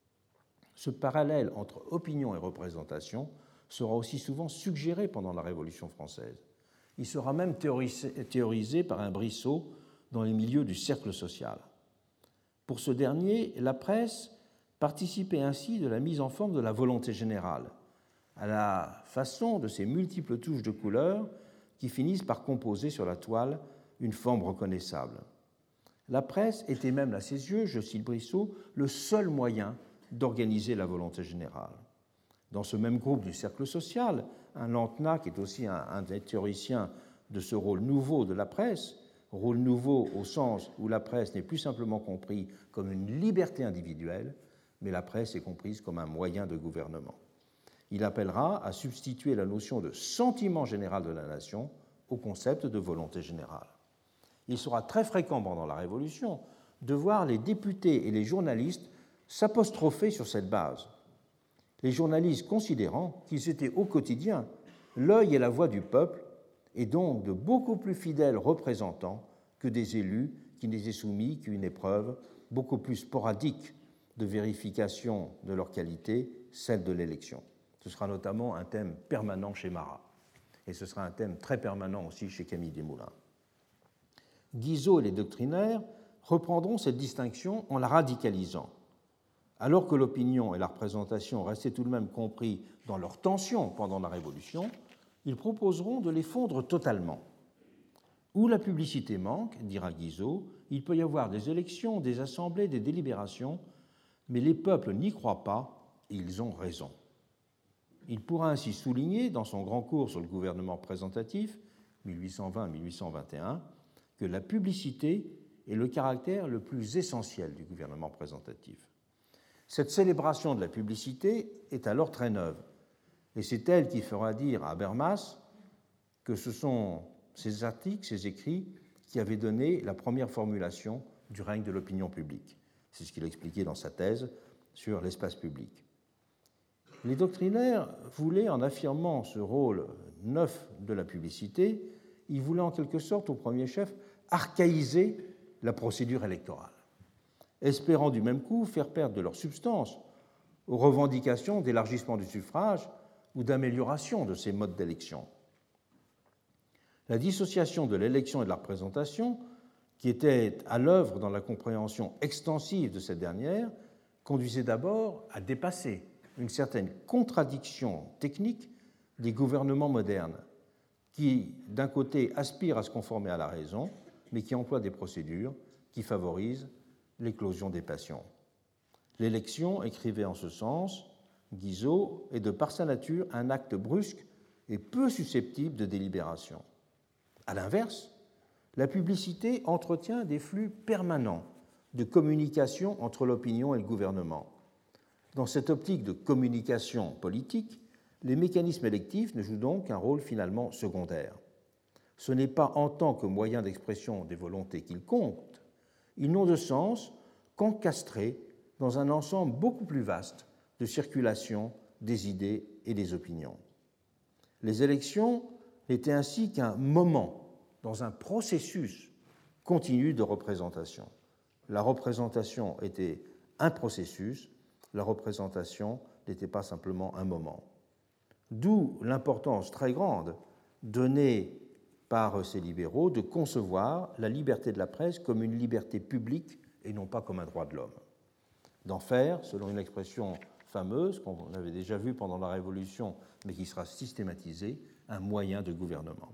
Ce parallèle entre opinion et représentation sera aussi souvent suggéré pendant la Révolution française. Il sera même théorisé, théorisé par un Brissot dans les milieux du cercle social. Pour ce dernier, la presse participait ainsi de la mise en forme de la volonté générale, à la façon de ces multiples touches de couleurs qui finissent par composer sur la toile une forme reconnaissable. La presse était même, à ses yeux, je cite Brissot, le seul moyen d'organiser la volonté générale. Dans ce même groupe du cercle social, un Lanthenat, qui est aussi un, un des théoriciens de ce rôle nouveau de la presse, rôle nouveau au sens où la presse n'est plus simplement comprise comme une liberté individuelle, mais la presse est comprise comme un moyen de gouvernement. Il appellera à substituer la notion de sentiment général de la nation au concept de volonté générale. Il sera très fréquent pendant la Révolution de voir les députés et les journalistes s'apostropher sur cette base. Les journalistes considérant qu'ils étaient au quotidien l'œil et la voix du peuple et donc de beaucoup plus fidèles représentants que des élus qui n'étaient soumis qu'à une épreuve beaucoup plus sporadique de vérification de leur qualité, celle de l'élection. Ce sera notamment un thème permanent chez Marat, et ce sera un thème très permanent aussi chez Camille Desmoulins. Guizot et les doctrinaires reprendront cette distinction en la radicalisant. Alors que l'opinion et la représentation restaient tout de même compris dans leur tension pendant la Révolution, ils proposeront de les fondre totalement. Où la publicité manque, dira Guizot, il peut y avoir des élections, des assemblées, des délibérations, mais les peuples n'y croient pas et ils ont raison. Il pourra ainsi souligner, dans son grand cours sur le gouvernement représentatif, mille huit cent vingt à mille huit cent vingt et un, que la publicité est le caractère le plus essentiel du gouvernement représentatif. Cette célébration de la publicité est alors très neuve, et c'est elle qui fera dire à Habermas que ce sont ces articles, ces écrits, qui avaient donné la première formulation du règne de l'opinion publique. C'est ce qu'il a expliqué dans sa thèse sur l'espace public. Les doctrinaires voulaient, en affirmant ce rôle neuf de la publicité, ils voulaient en quelque sorte, au premier chef, archaïser la procédure électorale, espérant du même coup faire perdre de leur substance aux revendications d'élargissement du suffrage ou d'amélioration de ces modes d'élection. La dissociation de l'élection et de la représentation, qui était à l'œuvre dans la compréhension extensive de cette dernière, conduisait d'abord à dépasser une certaine contradiction technique des gouvernements modernes, qui, d'un côté, aspirent à se conformer à la raison, mais qui emploient des procédures qui favorisent l'éclosion des passions. L'élection, écrivait en ce sens Guizot, est de par sa nature un acte brusque et peu susceptible de délibération. À l'inverse, la publicité entretient des flux permanents de communication entre l'opinion et le gouvernement. Dans cette optique de communication politique, les mécanismes électifs ne jouent donc qu'un rôle finalement secondaire. Ce n'est pas en tant que moyen d'expression des volontés qu'ils comptent, ils n'ont de sens qu'encastrés dans un ensemble beaucoup plus vaste de circulation des idées et des opinions. Les élections n'étaient ainsi qu'un moment dans un processus continu de représentation. La représentation était un processus, la représentation n'était pas simplement un moment. D'où l'importance très grande donnée par ces libéraux de concevoir la liberté de la presse comme une liberté publique et non pas comme un droit de l'homme. D'en faire, selon une expression fameuse qu'on avait déjà vue pendant la Révolution, mais qui sera systématisée, un moyen de gouvernement.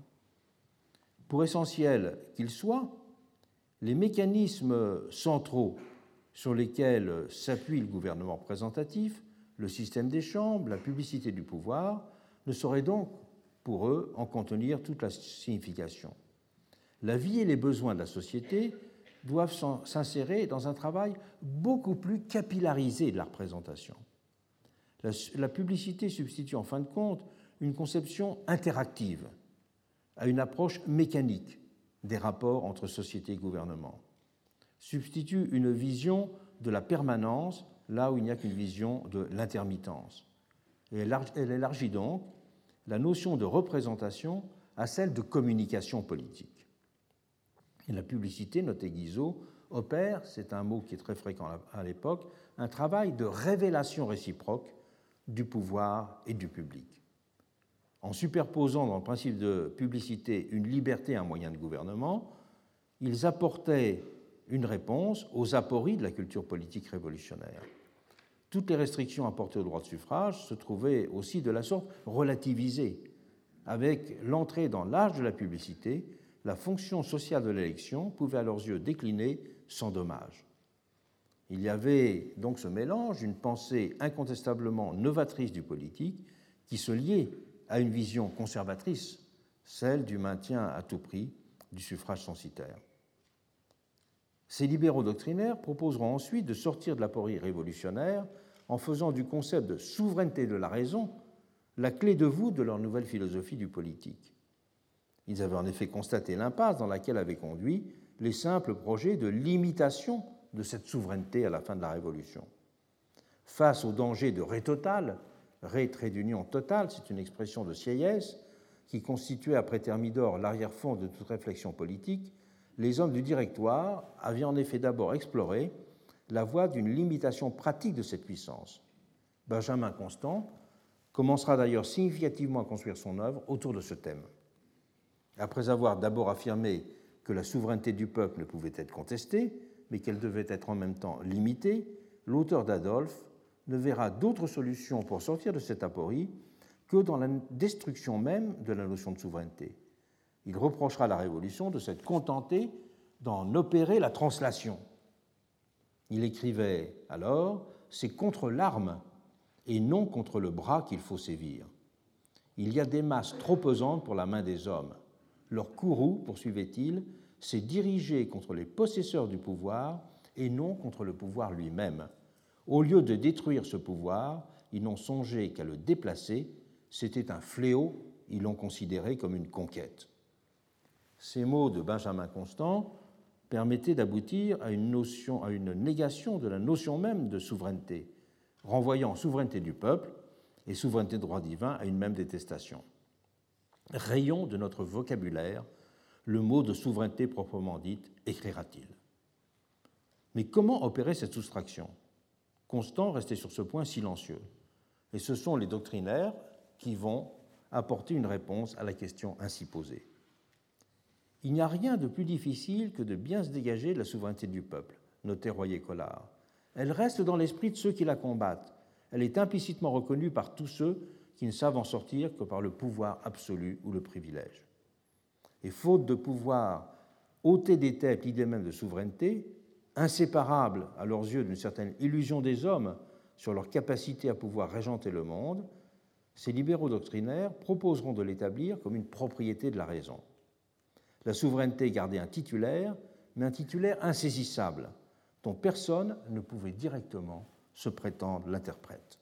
Pour essentiel qu'il soit, les mécanismes centraux sur lesquels s'appuie le gouvernement représentatif, le système des chambres, la publicité du pouvoir, ne sauraient donc, pour eux, en contenir toute la signification. La vie et les besoins de la société doivent s'insérer dans un travail beaucoup plus capillarisé de la représentation. La, la publicité substitue en fin de compte une conception interactive à une approche mécanique des rapports entre société et gouvernement, substitue une vision de la permanence là où il n'y a qu'une vision de l'intermittence. Et elle élargit donc la notion de représentation à celle de communication politique. Et la publicité, notait Guizot, opère, c'est un mot qui est très fréquent à l'époque, un travail de révélation réciproque du pouvoir et du public. En superposant dans le principe de publicité une liberté à un moyen de gouvernement, ils apportaient une réponse aux apories de la culture politique révolutionnaire. Toutes les restrictions apportées au droit de suffrage se trouvaient aussi de la sorte relativisées. Avec l'entrée dans l'âge de la publicité, la fonction sociale de l'élection pouvait à leurs yeux décliner sans dommage. Il y avait donc ce mélange d'une pensée incontestablement novatrice du politique qui se liait à une vision conservatrice, celle du maintien à tout prix du suffrage censitaire. Ces libéraux doctrinaires proposeront ensuite de sortir de l'aporie révolutionnaire en faisant du concept de souveraineté de la raison la clé de voûte de leur nouvelle philosophie du politique. Ils avaient en effet constaté l'impasse dans laquelle avaient conduit les simples projets de limitation de cette souveraineté à la fin de la Révolution. Face au danger de ré total, ré trait d'union total, c'est une expression de Sieyès, qui constituait après Thermidor l'arrière-fond de toute réflexion politique, les hommes du Directoire avaient en effet d'abord exploré la voie d'une limitation pratique de cette puissance. Benjamin Constant commencera d'ailleurs significativement à construire son œuvre autour de ce thème. Après avoir d'abord affirmé que la souveraineté du peuple ne pouvait être contestée, mais qu'elle devait être en même temps limitée, l'auteur d'Adolphe ne verra d'autre solution pour sortir de cette aporie que dans la destruction même de la notion de souveraineté. Il reprochera à la Révolution de s'être contentée d'en opérer la translation. Il écrivait alors « C'est contre l'arme et non contre le bras qu'il faut sévir. Il y a des masses trop pesantes pour la main des hommes. Leur courroux, poursuivait-il, c'est diriger contre les possesseurs du pouvoir et non contre le pouvoir lui-même. Au lieu de détruire ce pouvoir, ils n'ont songé qu'à le déplacer. C'était un fléau, ils l'ont considéré comme une conquête. » Ces mots de Benjamin Constant permettaient d'aboutir à une, notion, à une négation de la notion même de souveraineté, renvoyant souveraineté du peuple et souveraineté de droit divin à une même détestation. Rayon de notre vocabulaire, le mot de souveraineté proprement dite écrira-t-il. Mais comment opérer cette soustraction? Constant restait sur ce point silencieux. Et ce sont les doctrinaires qui vont apporter une réponse à la question ainsi posée. Il n'y a rien de plus difficile que de bien se dégager de la souveraineté du peuple, notait Royer-Collard. Elle reste dans l'esprit de ceux qui la combattent. Elle est implicitement reconnue par tous ceux qui ne savent en sortir que par le pouvoir absolu ou le privilège. Et faute de pouvoir ôter des têtes l'idée même de souveraineté, inséparable à leurs yeux d'une certaine illusion des hommes sur leur capacité à pouvoir régenter le monde, ces libéraux doctrinaires proposeront de l'établir comme une propriété de la raison. La souveraineté gardait un titulaire, mais un titulaire insaisissable, dont personne ne pouvait directement se prétendre l'interprète.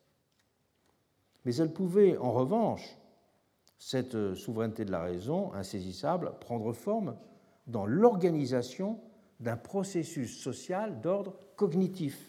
Mais elle pouvait, en revanche, cette souveraineté de la raison insaisissable, prendre forme dans l'organisation d'un processus social d'ordre cognitif.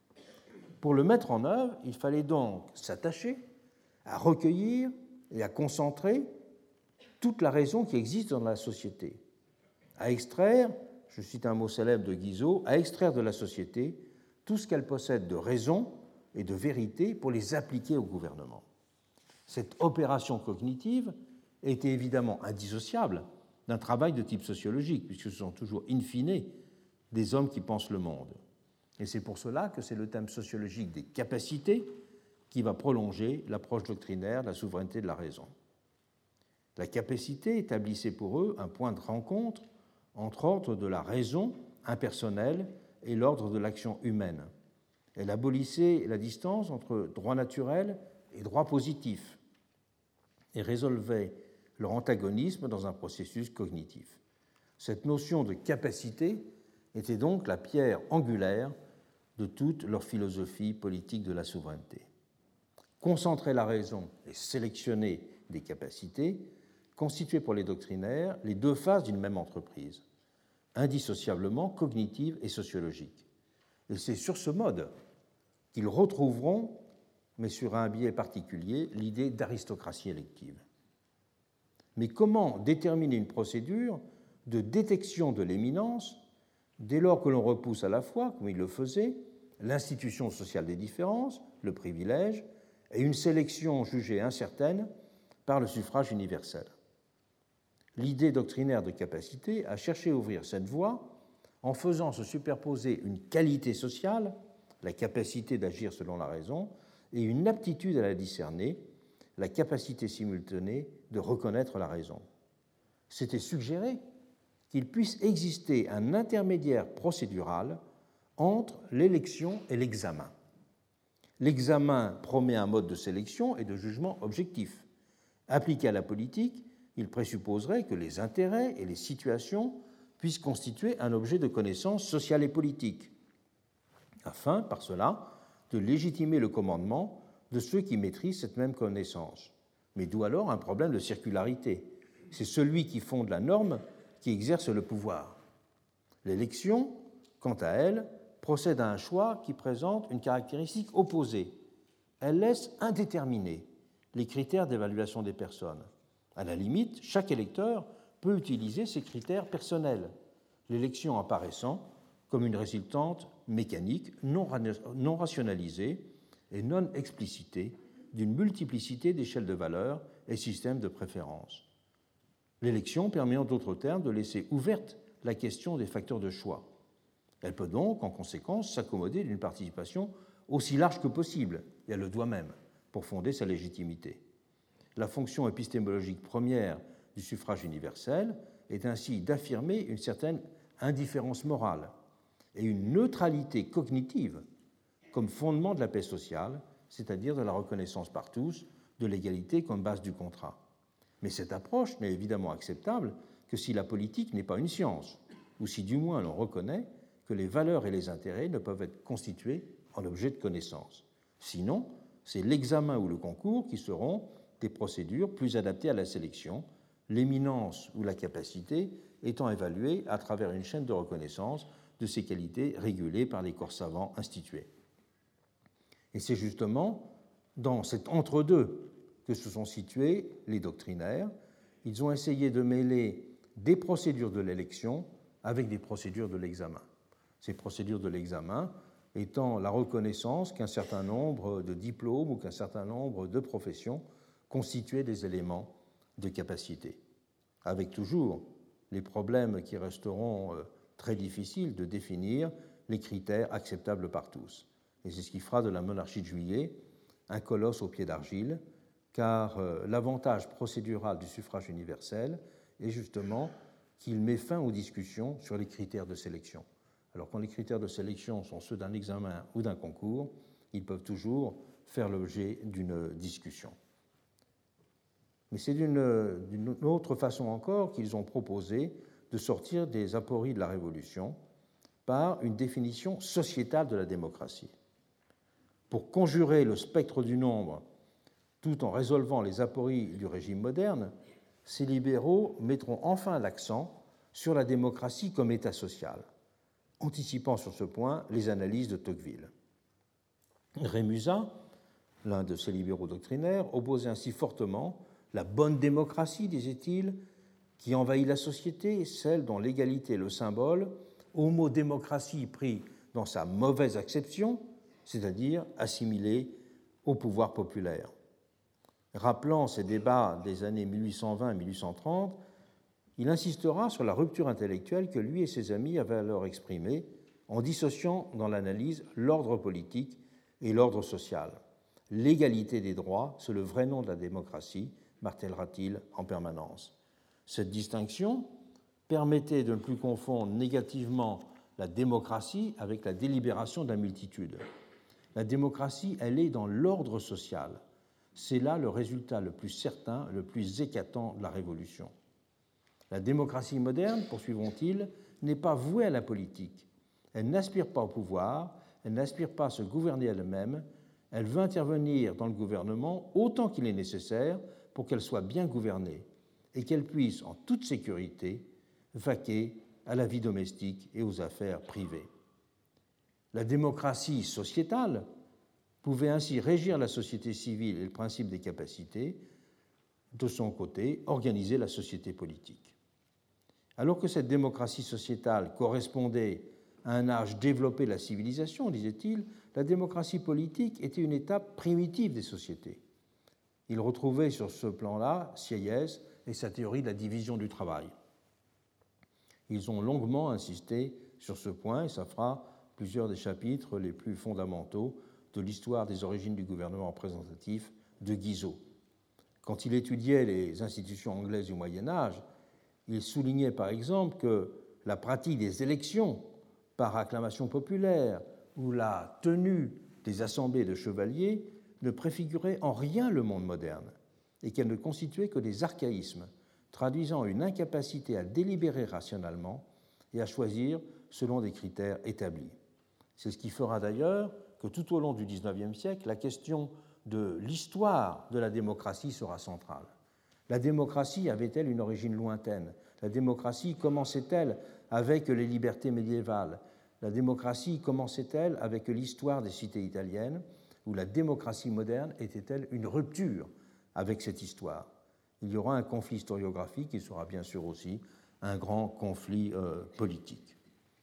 Pour le mettre en œuvre, il fallait donc s'attacher à recueillir et à concentrer toute la raison qui existe dans la société, à extraire, je cite un mot célèbre de Guizot, à extraire de la société tout ce qu'elle possède de raison et de vérité pour les appliquer au gouvernement. Cette opération cognitive était évidemment indissociable d'un travail de type sociologique, puisque ce sont toujours in fine des hommes qui pensent le monde. Et c'est pour cela que c'est le thème sociologique des capacités qui va prolonger l'approche doctrinaire de la souveraineté de la raison. La capacité établissait pour eux un point de rencontre entre l'ordre de la raison impersonnelle et l'ordre de l'action humaine. Elle abolissait la distance entre droit naturel et droit positif et résolvait leur antagonisme dans un processus cognitif. Cette notion de capacité était donc la pierre angulaire de toute leur philosophie politique de la souveraineté. Concentrer la raison et sélectionner des capacités constituaient pour les doctrinaires les deux phases d'une même entreprise, indissociablement cognitive et sociologique. Et c'est sur ce mode qu'ils retrouveront, mais sur un biais particulier, l'idée d'aristocratie élective. Mais comment déterminer une procédure de détection de l'éminence dès lors que l'on repousse à la fois, comme il le faisait, l'institution sociale des différences, le privilège, et une sélection jugée incertaine par le suffrage universel? L'idée doctrinaire de capacité a cherché à ouvrir cette voie en faisant se superposer une qualité sociale, la capacité d'agir selon la raison, et une aptitude à la discerner, la capacité simultanée de reconnaître la raison. C'était suggéré qu'il puisse exister un intermédiaire procédural entre l'élection et l'examen. L'examen promet un mode de sélection et de jugement objectif. Appliqué à la politique, il présupposerait que les intérêts et les situations puissent constituer un objet de connaissance sociale et politique, afin, par cela, de légitimer le commandement de ceux qui maîtrisent cette même connaissance. Mais d'où alors un problème de circularité? C'est celui qui fonde la norme qui exerce le pouvoir. L'élection, quant à elle, procède à un choix qui présente une caractéristique opposée. Elle laisse indéterminés les critères d'évaluation des personnes. À la limite, chaque électeur peut utiliser ses critères personnels, l'élection apparaissant comme une résultante mécanique, non, non rationalisée et non explicitée d'une multiplicité d'échelles de valeurs et systèmes de préférence. L'élection permet en d'autres termes de laisser ouverte la question des facteurs de choix. Elle peut donc, en conséquence, s'accommoder d'une participation aussi large que possible, et elle le doit même, pour fonder sa légitimité. La fonction épistémologique première du suffrage universel est ainsi d'affirmer une certaine indifférence morale et une neutralité cognitive comme fondement de la paix sociale, c'est-à-dire de la reconnaissance par tous de l'égalité comme base du contrat. Mais cette approche n'est évidemment acceptable que si la politique n'est pas une science, ou si du moins l'on reconnaît que les valeurs et les intérêts ne peuvent être constitués en objet de connaissance. Sinon, c'est l'examen ou le concours qui seront des procédures plus adaptées à la sélection, l'éminence ou la capacité étant évaluée à travers une chaîne de reconnaissance de ces qualités régulées par les corps savants institués. Et c'est justement dans cet entre-deux que se sont situés les doctrinaires. Ils ont essayé de mêler des procédures de l'élection avec des procédures de l'examen. Ces procédures de l'examen étant la reconnaissance qu'un certain nombre de diplômes ou qu'un certain nombre de professions constituaient des éléments de capacité, avec toujours les problèmes qui resteront très difficiles de définir les critères acceptables par tous. Et c'est ce qui fera de la monarchie de Juillet un colosse au pied d'argile, car l'avantage procédural du suffrage universel est justement qu'il met fin aux discussions sur les critères de sélection. Alors quand les critères de sélection sont ceux d'un examen ou d'un concours, ils peuvent toujours faire l'objet d'une discussion. Mais c'est d'une, d'une autre façon encore qu'ils ont proposé de sortir des apories de la Révolution par une définition sociétale de la démocratie. Pour conjurer le spectre du nombre tout en résolvant les apories du régime moderne, ces libéraux mettront enfin l'accent sur la démocratie comme État social, anticipant sur ce point les analyses de Tocqueville. Rémusat, l'un de ces libéraux doctrinaires, opposait ainsi fortement la bonne démocratie, disait-il, qui envahit la société, celle dont l'égalité est le symbole, au mot démocratie pris dans sa mauvaise acception, c'est-à-dire assimilé au pouvoir populaire. Rappelant ces débats des années mille huit cent vingt et mille huit cent trente, il insistera sur la rupture intellectuelle que lui et ses amis avaient alors exprimée en dissociant dans l'analyse l'ordre politique et l'ordre social. L'égalité des droits, c'est le vrai nom de la démocratie, martèlera-t-il en permanence. Cette distinction permettait de ne plus confondre négativement la démocratie avec la délibération de la multitude. La démocratie, elle est dans l'ordre social. C'est là le résultat le plus certain, le plus éclatant de la Révolution. La démocratie moderne, poursuivront-ils, n'est pas vouée à la politique. Elle n'aspire pas au pouvoir, elle n'aspire pas à se gouverner elle-même, elle veut intervenir dans le gouvernement autant qu'il est nécessaire pour qu'elle soit bien gouvernée et qu'elle puisse, en toute sécurité, vaquer à la vie domestique et aux affaires privées. La démocratie sociétale pouvait ainsi régir la société civile et le principe des capacités, de son côté, organiser la société politique. Alors que cette démocratie sociétale correspondait à un âge développé de la civilisation, disait-il, la démocratie politique était une étape primitive des sociétés. Il retrouvait sur ce plan-là Sieyès et sa théorie de la division du travail. Ils ont longuement insisté sur ce point et ça fera plusieurs des chapitres les plus fondamentaux de l'histoire des origines du gouvernement représentatif de Guizot. Quand il étudiait les institutions anglaises du Moyen-Âge, il soulignait par exemple que la pratique des élections par acclamation populaire ou la tenue des assemblées de chevaliers ne préfigurait en rien le monde moderne et qu'elles ne constituaient que des archaïsmes traduisant une incapacité à délibérer rationnellement et à choisir selon des critères établis. C'est ce qui fera d'ailleurs que tout au long du dix-neuvième siècle, la question de l'histoire de la démocratie sera centrale. La démocratie avait-elle une origine lointaine? La démocratie commençait-elle avec les libertés médiévales? La démocratie commençait-elle avec l'histoire des cités italiennes? Ou la démocratie moderne était-elle une rupture avec cette histoire? Il y aura un conflit historiographique qui sera bien sûr aussi un grand conflit euh, politique.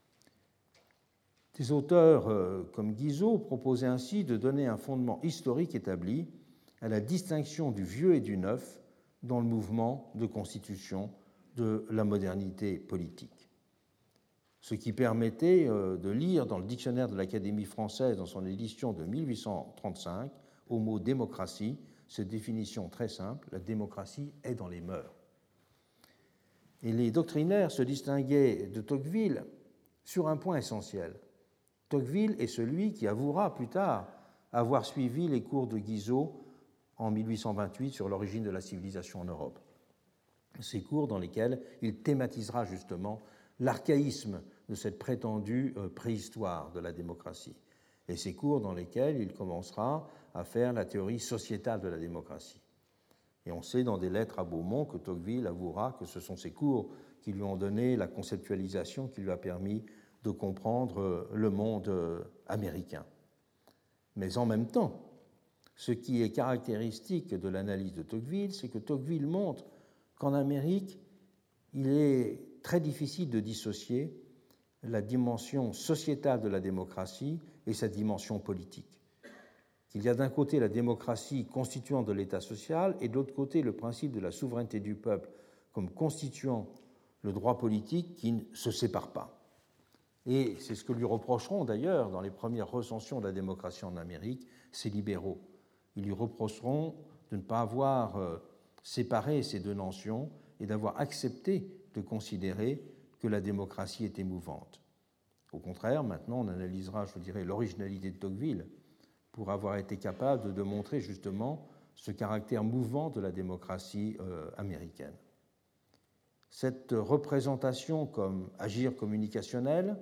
Des auteurs euh, comme Guizot proposaient ainsi de donner un fondement historique établi à la distinction du vieux et du neuf dans le mouvement de constitution de la modernité politique. Ce qui permettait euh, de lire dans le dictionnaire de l'Académie française, dans son édition de mille huit cent trente-cinq, au mot démocratie, cette définition très simple, la démocratie est dans les mœurs. Et les doctrinaires se distinguaient de Tocqueville sur un point essentiel. Tocqueville est celui qui avouera plus tard avoir suivi les cours de Guizot en mille huit cent vingt-huit sur l'origine de la civilisation en Europe. Ces cours dans lesquels il thématisera justement l'archaïsme de cette prétendue préhistoire de la démocratie. Et ces cours dans lesquels il commencera à faire la théorie sociétale de la démocratie. Et on sait dans des lettres à Beaumont que Tocqueville avouera que ce sont ces cours qui lui ont donné la conceptualisation qui lui a permis de comprendre le monde américain. Mais en même temps, ce qui est caractéristique de l'analyse de Tocqueville, c'est que Tocqueville montre qu'en Amérique, il est très difficile de dissocier la dimension sociétale de la démocratie et sa dimension politique. Qu'il y a d'un côté la démocratie constituant de l'État social et de l'autre côté le principe de la souveraineté du peuple comme constituant le droit politique qui ne se sépare pas. Et c'est ce que lui reprocheront d'ailleurs dans les premières recensions de la démocratie en Amérique ces libéraux. Ils lui reprocheront de ne pas avoir euh, séparé ces deux notions et d'avoir accepté de considérer que la démocratie était mouvante. Au contraire, maintenant, on analysera, je dirais, l'originalité de Tocqueville pour avoir été capable de, de montrer justement ce caractère mouvant de la démocratie euh, américaine. Cette représentation comme agir communicationnel,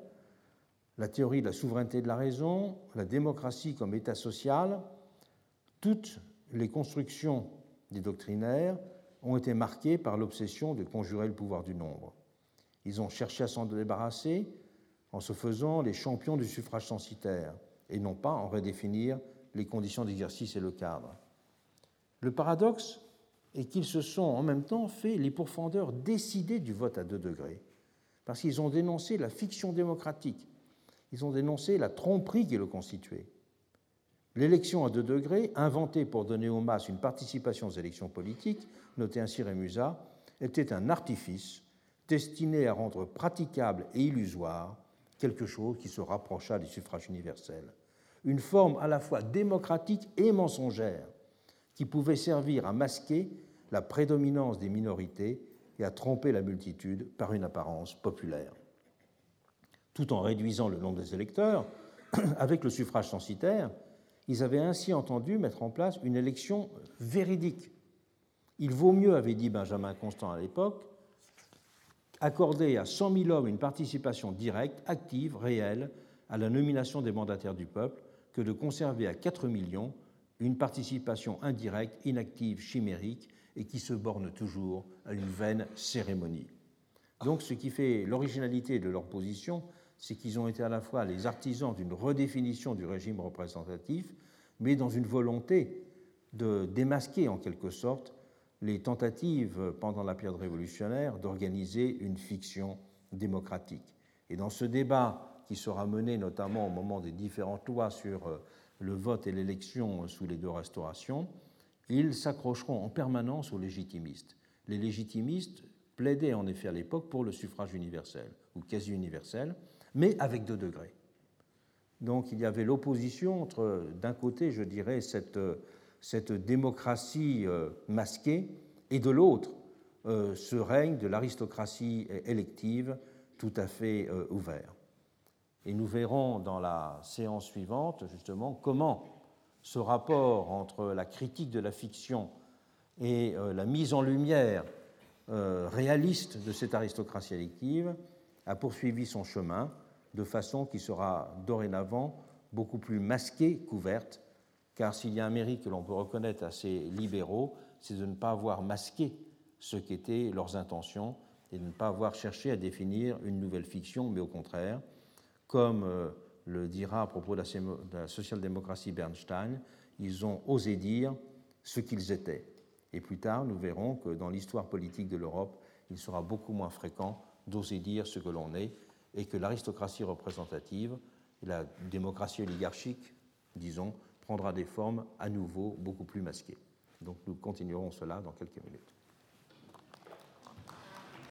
la théorie de la souveraineté de la raison, la démocratie comme État social, toutes les constructions des doctrinaires ont été marquées par l'obsession de conjurer le pouvoir du nombre. Ils ont cherché à s'en débarrasser en se faisant les champions du suffrage censitaire et non pas en redéfinir les conditions d'exercice et le cadre. Le paradoxe est qu'ils se sont en même temps fait les pourfendeurs décidés du vote à deux degrés, parce qu'ils ont dénoncé la fiction démocratique, ils ont dénoncé la tromperie qui le constituait. L'élection à deux degrés, inventée pour donner aux masses une participation aux élections politiques, notait ainsi Rémusat, était un artifice destiné à rendre praticable et illusoire quelque chose qui se rapprocha du suffrage universel. Une forme à la fois démocratique et mensongère qui pouvait servir à masquer la prédominance des minorités et à tromper la multitude par une apparence populaire. Tout en réduisant le nombre des électeurs, avec le suffrage censitaire, ils avaient ainsi entendu mettre en place une élection véridique. Il vaut mieux, avait dit Benjamin Constant à l'époque, accorder à cent mille hommes une participation directe, active, réelle, à la nomination des mandataires du peuple, que de conserver à quatre millions une participation indirecte, inactive, chimérique, et qui se borne toujours à une vaine cérémonie. Donc ce qui fait l'originalité de leur position, c'est qu'ils ont été à la fois les artisans d'une redéfinition du régime représentatif, mais dans une volonté de démasquer en quelque sorte les tentatives pendant la période révolutionnaire d'organiser une fiction démocratique. Et dans ce débat qui sera mené notamment au moment des différentes lois sur le vote et l'élection sous les deux restaurations, ils s'accrocheront en permanence aux légitimistes. Les légitimistes plaidaient en effet à l'époque pour le suffrage universel, ou quasi universel, mais avec deux degrés. Donc il y avait l'opposition entre, d'un côté, je dirais, cette, cette démocratie masquée, et de l'autre, ce règne de l'aristocratie élective tout à fait ouvert. Et nous verrons dans la séance suivante, justement, comment ce rapport entre la critique de la fiction et la mise en lumière réaliste de cette aristocratie élective a poursuivi son chemin de façon qui sera dorénavant beaucoup plus masquée qu'ouverte, car s'il y a un mérite que l'on peut reconnaître à ces libéraux, c'est de ne pas avoir masqué ce qu'étaient leurs intentions et de ne pas avoir cherché à définir une nouvelle fiction, mais au contraire, comme euh, le dira à propos de la, de la social-démocratie Bernstein, ils ont osé dire ce qu'ils étaient. Et plus tard, nous verrons que dans l'histoire politique de l'Europe, il sera beaucoup moins fréquent d'oser dire ce que l'on est, et que l'aristocratie représentative, la démocratie oligarchique, disons, prendra des formes à nouveau beaucoup plus masquées. Donc nous continuerons cela dans quelques minutes.